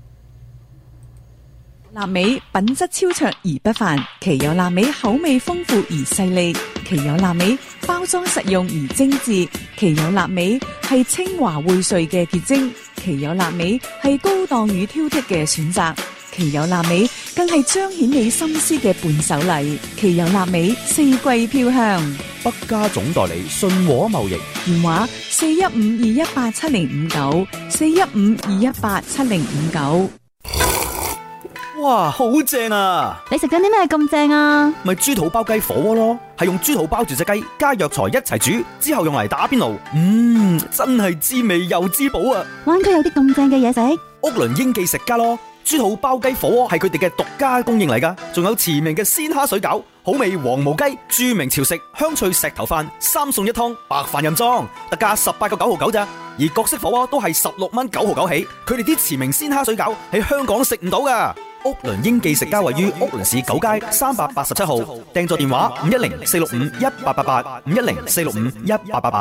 臘味品質超卓而不凡，其有臘味口味豐富而細膩，其有臘味包裝實用而精緻，其有臘味係清華薈萃嘅結晶，其有臘味係高檔與挑剔嘅選擇，其有臘味更係彰顯你心思嘅伴手禮，其有臘味四季飄香。 北家總代理信和貿易電話四一五二一八七零五九，四一五二一八七零五九。 哇，好正啊！ 你食緊啲咩咁正啊？ 咪豬肚包雞火鍋咯，係用豬肚包住隻雞，加藥材一齊煮，之後用嚟打邊爐。嗯，真係滋味又滋補啊！ 灣區有啲咁正嘅嘢食， 屋倫英記食家咯。豬肚包雞火鍋係佢哋嘅獨家供應嚟噶，仲有馳名嘅鮮蝦水餃、好味黃毛雞、著名潮食香脆石頭飯，三餸一湯，白飯任裝，特價十八個九毫九咋。而各式火鍋都係十六蚊九毫九起，佢哋啲馳名鮮蝦水餃喺香港食唔到噶。屋倫英記食家位於屋倫市九街三百八十七號，訂座電話五一零四六五一八八八，五一零四六五一八八八。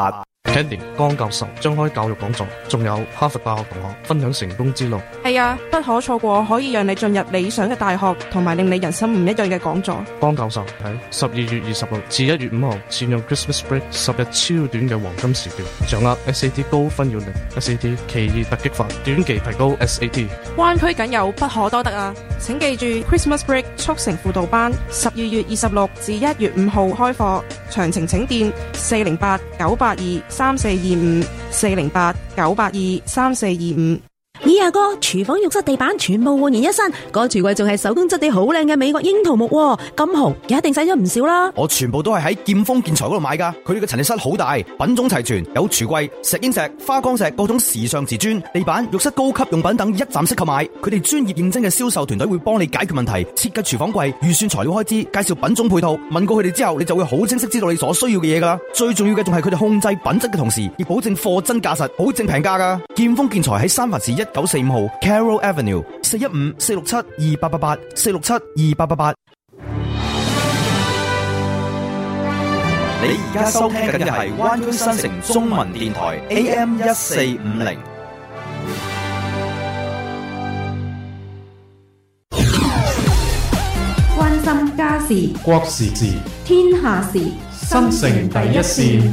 Candy 江教授將開教育講座，仲有哈佛大學同學分享成功之路。 係啊，不可錯過可以讓你進入理想嘅大學，同埋令你人生唔一樣嘅講座。 江教授喺十二月二十六至一月五號，善用 Christmas Break 十日超短嘅黃金時段，掌握 S A T 高分要領 S A T 奇異突擊法，短期提高 S A T。 灣區僅有，不可多得啊！請記住 Christmas Break 速成輔導班，十二月二十六至一月五號開課，詳情請電四零八九八二三四二五四零八九八二三四二五。 咦阿哥，廚房浴室地板全部煥然一新，個櫥櫃仲係手工質地好靚嘅美國櫻桃木喎，咁紅一定使咗唔少啦。 我全部都係喺劍鋒建材嗰度買噶，佢哋嘅陳列室好大，品種齊全，有櫥櫃、石英石、花崗石、各種時尚瓷磚、地板、浴室高級用品等一站式購買。佢哋專業認證嘅銷售團隊會幫你解決問題，設計廚房櫃、預算材料開支、介紹品種配套。問過佢哋之後，你就會好清晰知道你所需要嘅嘢噶啦。最重要嘅仲係佢哋控制品質嘅同時，亦保證貨真價實，保證平價噶。劍鋒建材喺三藩市一九四五號 Carroll Avenue 四一五四六七二八八八四六七二八八八。 你而家收聽緊嘅係灣區新城中文電台 A M 一四五零。 關心家事、 國時事、 天下事， 新城第一線。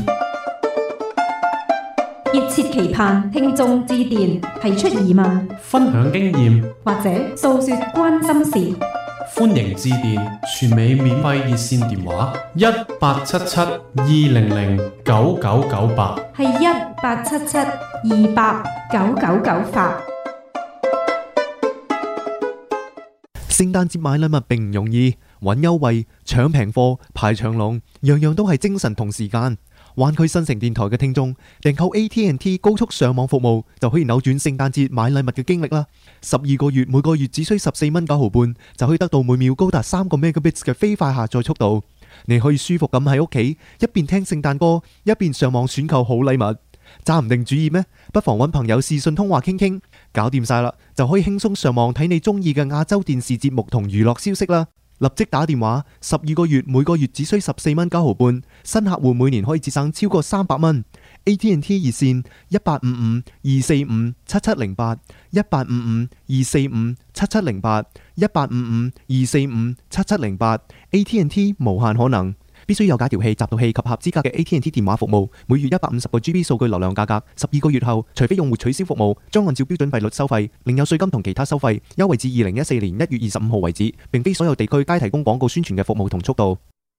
熱切期盼聽眾致電，提出疑問、 分享經驗或者訴說關心事。 歡迎致電全美免費熱線電話一八七七二零零九九九八， 係一八七七二八九九九八。 聖誕節買禮物並唔容易，揾優惠、搶平貨、排長龍，樣樣都係精神同時間。灣區新城電台嘅聽眾訂購 A T and T 高速上網服務，就可以扭轉聖誕節買禮物嘅經歷啦！十二個月，每個月只需十四蚊九毫半，就可以得到每秒高達三個 megabits 嘅飛快下載速度。你可以舒服咁喺屋企，一邊聽聖誕歌，一邊上網選購好禮物。揸唔定主意咩？不妨揾朋友視訊通話傾傾，搞掂晒啦，就可以輕鬆上網睇你中意嘅亞洲電視節目同娛樂消息啦！立即打電話，十二個月，每個月只需十四蚊九毫半，新客戶每年可以節省超過三百蚊。A T and T 熱線一八五五二四五七七零八一八五五二四五七七零八一八五五二四五七七零八 A T and T 無限可能。必須有解調器、集導器及合資格嘅 A T and T 電話服務，每月一百五十個 G B 數據流量價格，十二個月後，除非用戶取消服務，將按照標準費率收費，另有稅金同其他收費。優惠至二零一四年一月二十五號為止，並非所有地區皆提供廣告宣傳嘅服務同速度。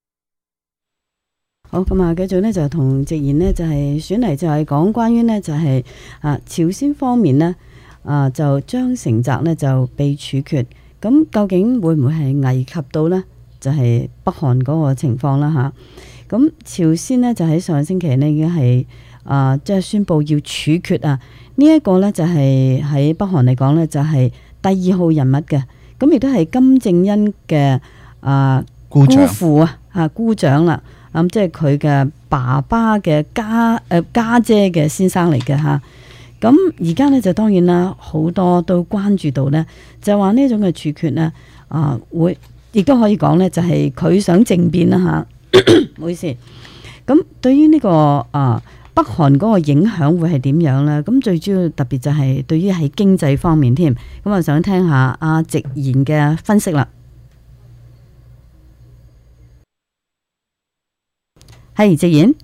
好，咁啊，繼續呢就同直言呢就係、是、選嚟就係講關於呢就係、是、啊朝鮮方面呢啊就張成澤呢就被處決，咁究竟會唔會係危及到呢？就係北韓嗰個情況啦嚇，咁朝鮮呢，就喺上個星期呢已經係啊即係宣布要處決啊呢一個呢，就係喺北韓嚟講呢，就係第二號人物嘅，咁亦都係金正恩嘅啊姑父啊啊姑丈啦，咁即係佢嘅爸爸嘅家誒家姐嘅先生嚟嘅嚇，咁而家呢，就當然啦，好多都關注到呢，就話呢種嘅處決呢，啊會。亦都可以講呢，就係佢想政變啦嚇，唔好意思。咁對於呢、這個啊北韓嗰個影響會係點樣呢？咁最主要特別就係對於喺經濟方面添。咁我想聽下阿直言嘅分析啦。係直言，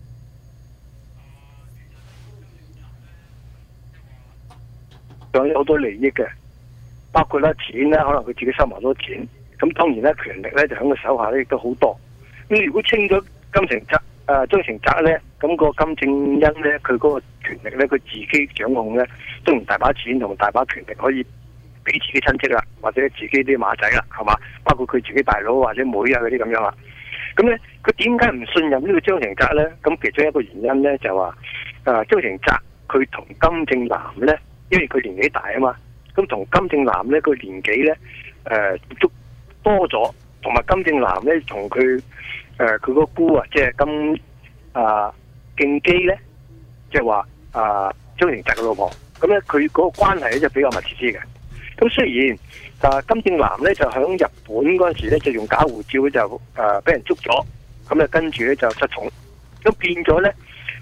仲有好多利益嘅，包括咧錢咧，可能佢自己收埋咗錢。咁當然咧，權力咧就喺佢手下咧，亦都好多。咁如果清咗金成澤、誒張成澤咧，咁個金正恩咧，佢嗰個權力咧，佢自己掌控咧，當然大把錢同埋大把權力可以俾自己親戚啦，或者自己啲馬仔啦，係嘛？包括佢自己大佬或者妹啊嗰啲咁樣啦。咁咧，佢點解唔信任呢個張成澤咧？咁其中一個原因咧就話，誒張成澤佢同金正男咧，因為佢年紀大啊嘛，咁同金正男咧個年紀咧誒接觸多咗，同埋金正男咧同佢誒佢個姑啊，即係金啊敬基咧，即係話啊張成澤嘅老婆，咁咧佢嗰個關係咧就比較密切啲嘅。咁雖然啊金正男咧就喺日本嗰陣時咧就用假護照就誒俾人捉咗，咁咧跟住咧就失寵，咁變咗咧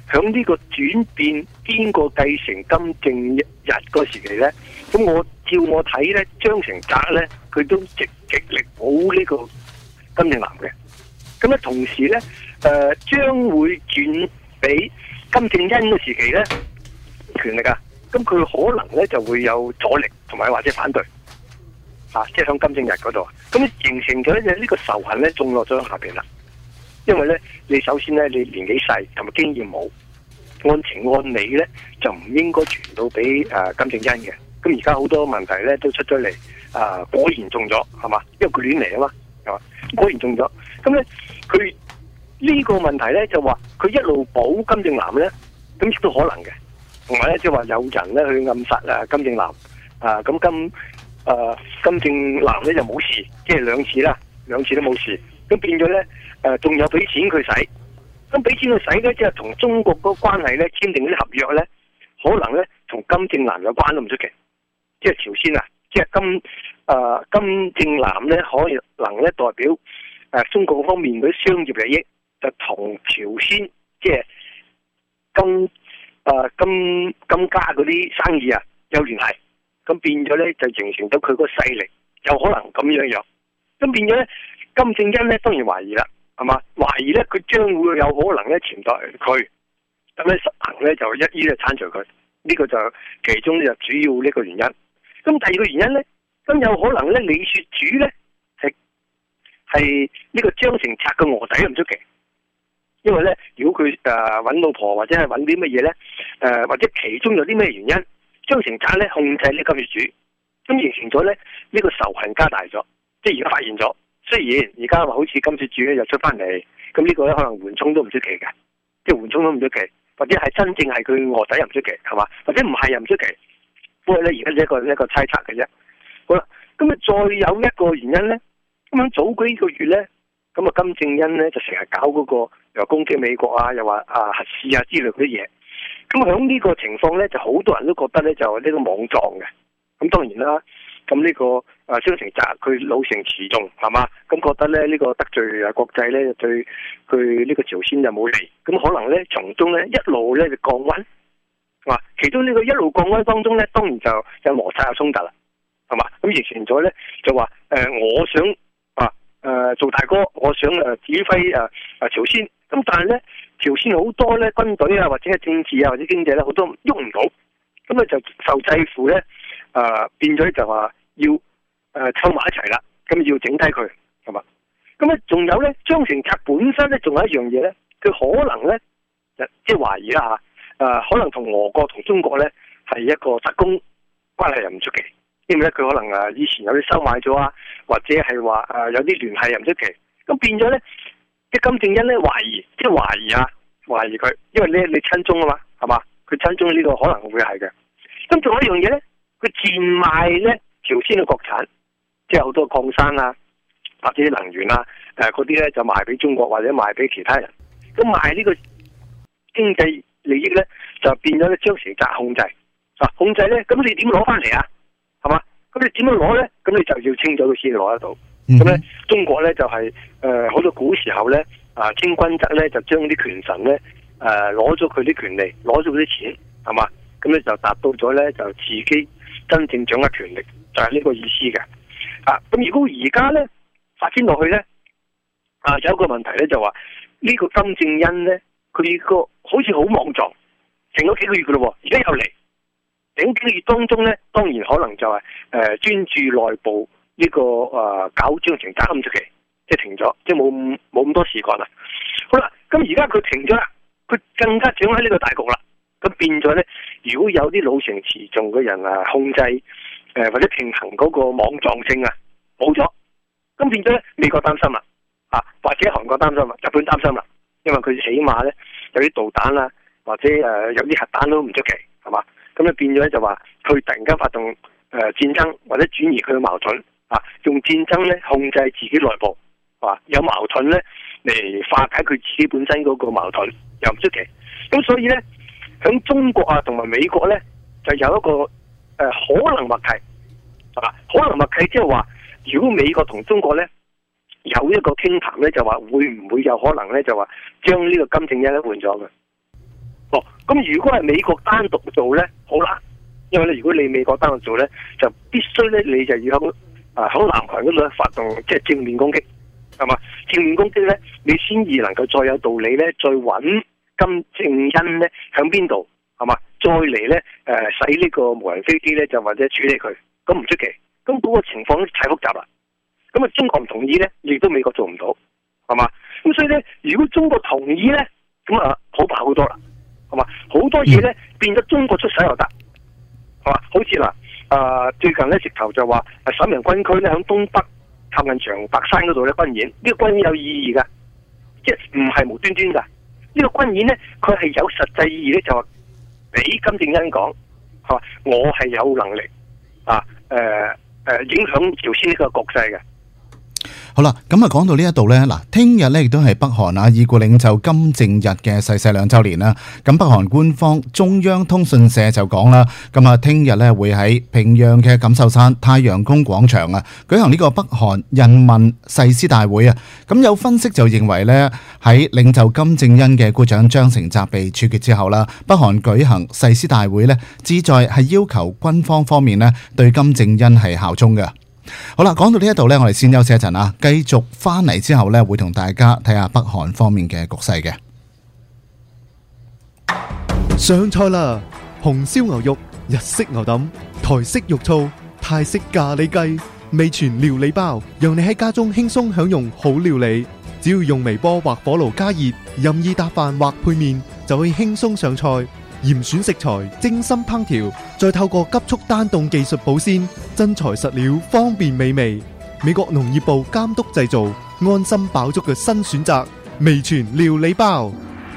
響呢個轉變邊個繼承金正日嗰時期咧，咁我照我睇咧，張成澤咧佢都極極力保呢個金正男嘅。咁咧同時咧，誒、呃、將會轉俾金正恩嘅時期咧權力啊，咁佢可能咧就會有阻力同埋或者反對，啊，即係響金正日嗰度，咁形成咗咧呢個仇恨咧種落咗下邊啦。因為咧，你首先咧你年紀細同埋經驗冇，按情按理咧就唔應該傳到俾誒金正恩嘅。咁而家好多問題咧都出咗嚟，啊果然中咗係嘛，因為佢亂嚟啊嘛，係嘛，果然中咗。咁咧佢呢個問題咧就話佢一路保金正男咧，咁亦都可能嘅。同埋咧即係話有人咧去暗殺啊金正男，啊咁金誒金正男咧就冇事，即係兩次啦，兩次都冇事。咁變咗咧誒，仲有俾錢佢使，咁俾錢佢使咧，即係同中國嗰個關係咧簽訂啲合約咧，可能咧同金正男有關都唔出奇。即係朝鮮啊，即係金誒、呃、金正男咧，可能咧代表誒、呃、中國方面嗰啲商業利益，就同朝鮮即係金誒、呃、金金家嗰啲生意啊有聯繫，咁變咗咧就形成咗佢個勢力，有可能咁樣樣。咁變咗咧，金正恩咧當然懷疑啦，係嘛？懷疑咧佢將會有可能咧潛在佢，咁咧實行咧就一於咧剷除佢。呢、這個就其中就主要呢個原因。咁第二個原因咧，咁有可能咧李雪主咧係係呢個張成澤嘅臥底唔出奇，因為咧如果佢誒揾老婆或者係揾啲乜嘢咧，誒、呃、或者其中有啲咩原因，張成澤咧控制呢金雪主，咁形成咗咧呢、這個仇恨加大咗，即係而家發現咗。雖然而家話好似金雪主咧又出翻嚟，咁呢個咧可能緩衝都唔出奇嘅，即係緩衝都唔出奇，或者係真正係佢臥底又唔出奇，係嘛？或者唔係又唔出奇。不過咧，而家一個一個猜測嘅啫。好啦，咁啊再有一個原因咧，咁樣早幾個月咧，咁啊金正恩咧就成日搞嗰、那個又攻擊美國啊，又話啊核試啊之類嗰啲嘢。咁響呢個情況咧，就好多人都覺得咧就呢個莽撞嘅。咁當然啦，咁呢、這個啊張成澤佢老成持重係嘛，咁覺得咧呢、這個得罪啊國際咧對佢呢個朝鮮就冇利，咁可能咧從中咧一路咧就降溫。哇！其中呢個一路降溫當中咧，當然就有摩擦有衝突啦，係嘛？咁形成咗咧就話誒、呃，我想啊誒、呃、做大哥，我想誒、呃、指揮誒誒、呃、朝鮮。咁但係咧，朝鮮好多咧軍隊啊，或者係政治啊，或者經濟咧，好多喐唔到，咁咧就受制乎咧誒、呃、變咗就話要誒湊埋一齊啦，咁要整低佢，係嘛？咁咧仲有咧張成澤本身咧仲有一樣嘢咧，佢可能咧即係懷疑啦嚇。誒、呃、可能同俄國同中國咧係一個特工關係又唔出奇，因為咧佢可能誒以前有啲收買咗啊，或者係話誒有啲聯繫又唔出奇。咁變咗咧，即係金正恩咧懷疑，即係懷疑啊，懷疑佢，因為咧你親中啊嘛，係嘛？佢親中呢個可能會係嘅。咁仲有一樣嘢咧，佢賤賣咧朝鮮嘅國產，即係好多礦山啊，或者能源啊，誒嗰啲咧就賣俾中國或者賣俾其他人。咁賣呢個經濟利益咧就變咗咧張成澤控制啊，控制咧咁你點攞翻嚟啊？係嘛？咁你點樣攞咧？咁你就要清咗佢先攞得到。咁咧、嗯、中國咧就係誒好多古時候咧啊，清君側咧就將啲權臣咧誒攞咗佢啲權利，攞咗佢啲錢，係嘛？咁咧就達到咗咧就自己真正掌握權力，就係、是、呢個意思嘅。啊，咁如果而家咧發展落去咧啊，有一個問題咧就話呢、這個金正恩咧。佢個好似好莽撞，停咗幾個月噶咯，而家又嚟，整幾個月當中咧，當然可能就係誒專注內部呢、這個誒、呃、搞張成澤咁出奇，即係停咗，即係冇冇咁多事幹啦。好啦，咁而家佢停咗啦，佢更加掌握呢個大局啦。咁變咗咧，如果有啲老成持重嘅人啊控制誒、呃、或者平衡嗰個莽撞性啊冇咗，咁變咗咧美國擔心啦，啊或者韓國擔心啦，日本擔心啦。因為佢起碼咧有啲導彈啦，或者誒、呃、有啲核彈都唔出奇，係嘛？咁咧變咗咧就話佢突然間發動誒、呃、戰爭，或者轉移佢嘅矛盾啊，用戰爭咧控制自己內部，係、啊、有矛盾咧嚟化解佢自己本身嗰個矛盾，又唔出奇。咁所以咧喺中國啊同埋美國咧就有一個誒、呃、可能默契，係嘛？可能默契即係話，如果美國同中國咧。有一個傾談咧，就話會唔會有可能咧，就話將呢個金正恩咧換咗嘅？ 哦，咁如果係美國單獨做咧，好啦，因為咧如果你美國單獨做咧，就必須咧你就要喺啊喺南韓嗰度咧發動即係正面攻擊，係嘛？正面攻擊咧，你先至能夠再有道理咧，再揾金正恩咧喺邊度，係嘛？再嚟咧誒使呢個無人飛機咧就或者處理佢，咁唔出奇。咁嗰個情況太複雜啦。咁啊中國唔同意咧，亦都美國做唔到，係嘛？咁所以咧，如果中國同意咧，咁啊好辦好多啦。係嘛？好多嘢咧變咗中國出手又得，係嘛？好似嗱，誒、呃、最近咧直頭就話誒沈陽軍區咧喺東北靠近長白山嗰度咧軍演，呢、這個軍演有意義㗎，即係唔係無端端㗎。呢、這個軍演咧佢係有實際意義咧，就話俾金正恩講，係嘛？我係有能力啊誒誒、呃、影響朝鮮呢個局勢嘅。 好啦，咁啊講到呢一度呢，嗱，聽日呢亦都係北韓啊已故領袖金正日嘅逝世兩週年啦。咁北韓官方中央通訊社就講啦，咁啊聽日呢會喺平壤嘅錦繡山太陽宮廣場啊舉行呢個北韓人民誓師大會啊。咁有分析就認為呢，喺領袖金正恩嘅姑丈張成澤被處決之後啦，北韓舉行誓師大會呢，旨在係要求軍方方面呢對金正恩係效忠嘅。好啦，講到呢一度呢，我哋先休息一陣啊，繼續翻嚟之後呢，會同大家睇下北韓方面嘅局勢嘅。 上菜啦！紅燒牛肉、日式牛腩、台式肉燥、泰式咖喱雞、味全料理包，讓你喺家中輕鬆享用好料理。只要用微波或火爐加熱，任意搭飯或配麵，就可以輕鬆上菜。嚴選食材，精心烹調，再透過急速單凍技術保鮮，真材實料，方便美味。美國農業部監督製造，安心飽足嘅新選擇，味全料理包。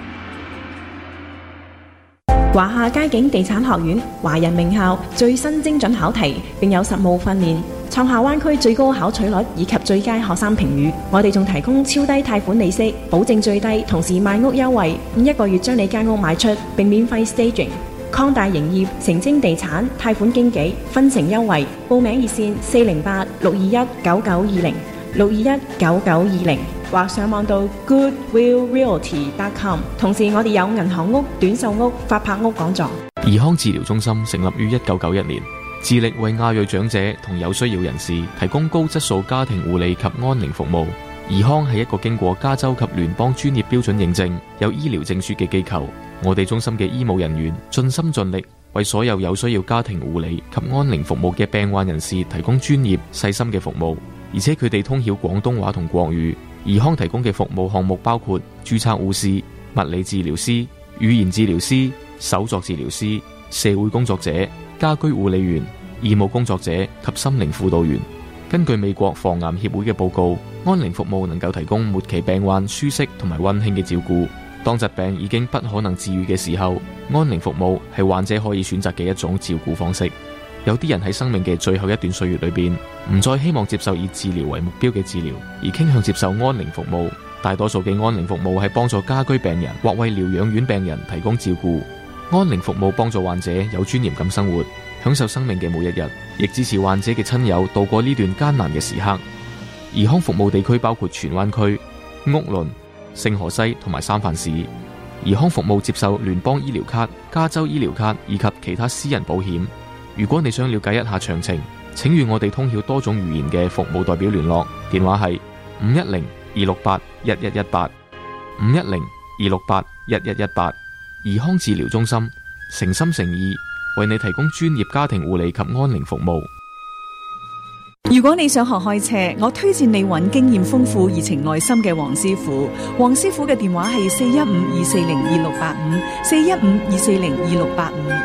華夏街景地產學院華人名校，最新精準考題，並有實務訓練，創下灣區最高考取率以及最佳學生評語。我哋仲提供超低貸款利息，保證最低，同時賣屋優惠，一個月將你間屋賣出，並免費 staging。擴大營業，澄清地產貸款經紀分成優惠。報名熱線四零八六二一九九二零六二一九九二零，或上網到 goodwill realty dot com。同時，我哋有銀行屋、短售屋、法拍屋講座。 怡康治療中心成立於一九九一年，致力為亞裔長者同有需要人士提供高質素家庭護理及安寧服務。怡康係一個經過加州及聯邦專業標準認證、有醫療證書嘅機構。我哋中心嘅醫務人員盡心盡力為所有有需要家庭護理及安寧服務嘅病患人士提供專業細心嘅服務，而且佢哋通曉廣東話同國語。怡康提供嘅服務項目包括註冊護士、物理治療師、語言治療師、手作治療師、社會工作者、家居護理員、義務工作者及心靈輔導員。根據美國防癌協會嘅報告，安寧服務能夠提供末期病患舒適同埋溫馨嘅照顧。當疾病已經不可能治愈嘅時候，安寧服務係患者可以選擇嘅一種照顧方式。有啲人喺生命嘅最後一段歲月裏邊，唔再希望接受以治療為目標嘅治療，而傾向接受安寧服務。大多數嘅安寧服務係幫助家居病人或為療養院病人提供照顧。安寧服務幫助患者有尊嚴咁生活，享受生命嘅每一日，亦支持患者嘅親友度過呢段艱難嘅時刻。怡康服務地區包括荃灣區、屋崙、聖荷西同埋三藩市。怡康服務接受聯邦醫療卡、加州醫療卡以及其他私人保險。如果你想了解一下詳情，請與我哋通曉多種語言嘅服務代表聯絡，電話係五一零二六八一一一八五一零二六八一一一八。怡康治療中心誠心誠意為你提供專業家庭護理及安寧服務。 如果你想學開車，我推薦你揾經驗豐富、熱情愛心嘅黃師傅。黃師傅嘅電話係四一五二四零二六八五四一五二四零二六八五。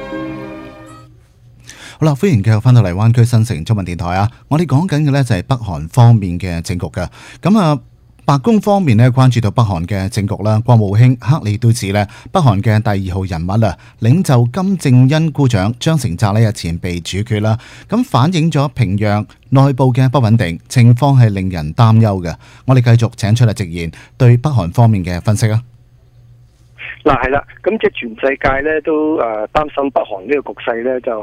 好啦，歡迎繼續翻到嚟灣區新城中文電台啊！我哋講緊嘅呢就係北韓方面嘅政局㗎。咁啊，白宮方面呢關注到北韓嘅政局啦，國務卿克里都指呢北韓嘅第二號人物啊，領袖金正恩姑丈張成澤呢日前被處決啦，咁反映咗平壤內部嘅不穩定情況係令人擔憂嘅。我哋繼續請出嚟直言對北韓方面嘅分析啊！ 嗱係啦，咁即係全世界咧都誒擔心北韓呢個局勢咧就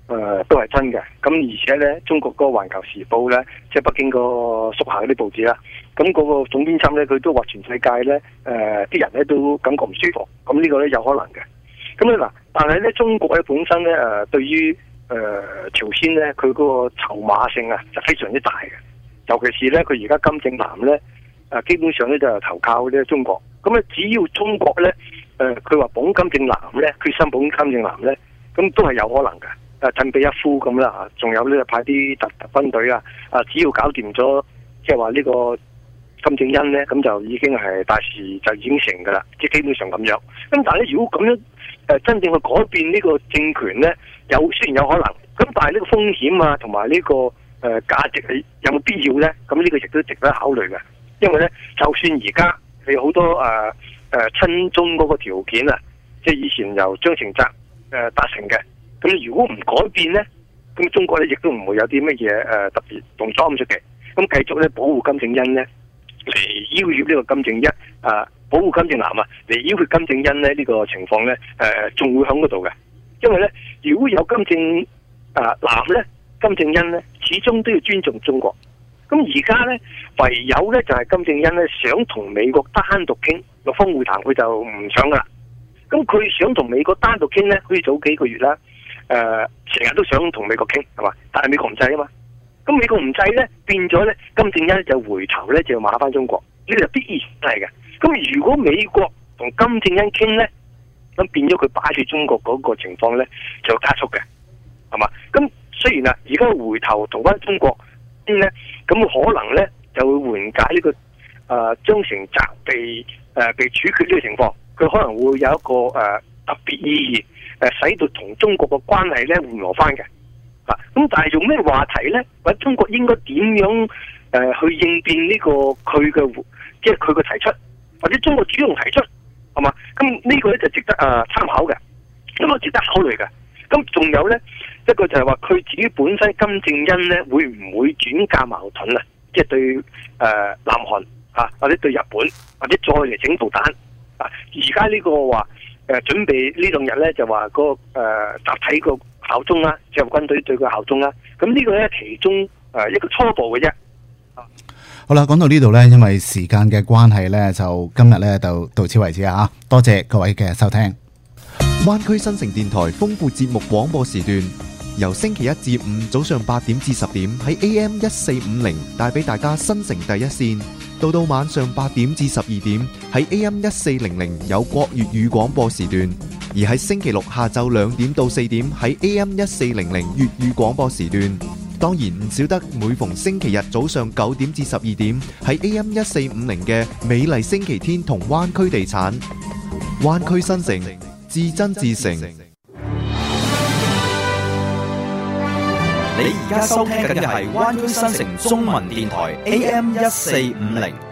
誒、呃、都係真嘅。咁而且咧，中國嗰個《環球時報》咧，即係北京個屬下嗰啲報紙啦，咁嗰個總編輯咧，佢都話全世界咧誒啲人咧都感覺唔舒服。咁呢個咧有可能嘅。咁咧嗱，但係咧中國咧本身咧誒、呃、對於誒、呃、朝鮮咧，佢嗰個籌碼性啊就非常之大嘅。尤其是咧，佢而家金正男咧誒基本上咧就投靠呢中國。咁咧只要中國咧誒佢話捧金正男咧，決心捧金正男咧，咁都係有可能嘅。誒振臂一呼咁啦嚇，仲有咧派啲特特軍隊啊！啊，只要搞掂咗，即係話呢個金正恩咧，咁就已經係大事就已經成㗎啦，即係基本上咁樣。咁但係咧，如果咁樣誒真正去改變呢個政權咧，有雖然有可能，咁但係呢個風險啊，同埋呢個誒價值係有冇必要咧？咁呢個亦都值得考慮嘅，因為咧，就算而家你好多誒誒親中嗰個條件啊，即係以前由張成澤誒達成嘅。咁如果唔改變咧，咁中國咧亦都唔會有啲乜嘢誒特別動作咁出奇。咁繼續咧保護金正恩咧，嚟要挾呢個金正一啊，保護金正男啊，嚟要挾金正恩咧呢個情況咧誒，仲會喺嗰度嘅。因為咧，如果有金正啊男咧，金正恩咧，始終都要尊重中國。咁而家咧，唯有咧就係金正恩咧想同美國單獨傾六方會談，佢就唔想噶啦。咁佢想同美國單獨傾咧，好似早幾個月啦。誒成日都想同美國傾係嘛，但係美國唔制啊嘛。咁美國唔制咧，變咗咧，金正恩就回頭咧就要罵翻中國，呢個就必然係嘅。咁如果美國同金正恩傾咧，咁變咗佢擺住中國嗰個情況咧就加速嘅，係嘛？咁雖然啊，而家回頭同翻中國傾咧，咁可能咧就會緩解呢、這個誒、呃、張成澤被誒、呃、被處決呢個情況，佢可能會有一個誒、呃、特別意義。誒，使到同中國嘅關係咧緩和翻嘅，啊，咁但係用咩話題咧？或者中國應該點樣誒、呃、去應變呢、這個佢嘅，即係佢嘅提出，或者中國主動提出，係嘛？咁呢個咧就值得誒參、呃、考嘅，咁啊值得考慮嘅。咁仲有咧一個就係話佢自己本身金正恩咧會唔會轉嫁矛盾啊？即係對誒、呃、南韓啊，或者對日本，或者再嚟整導彈啊？而家呢個話。誒、呃，準備呢兩日咧就話、嗰個誒、呃、集體個效忠啦，即係軍隊對佢效忠啦。咁呢個咧其中誒、呃、一個初步嘅啫。 好啦，講到呢度咧，因為時間嘅關係咧，就今日咧就到此為止啊！多謝各位嘅收聽。 灣區新城電台豐富節目廣播時段，由星期一至五早上八點至十點喺 A M 一四五零帶俾大家新城第一線。到到晚上八點至十二點喺 A M 一四零零有國粵語廣播時段，而喺星期六下晝兩點到四點喺 A M 一四零零粵語廣播時段。當然唔少得每逢星期日早上九點至十二點喺 A M 一四五零嘅美麗星期天同灣區地產。灣區新城，至真至誠。 你而家收聽緊嘅係灣區新城中文電台 A M 一四五零。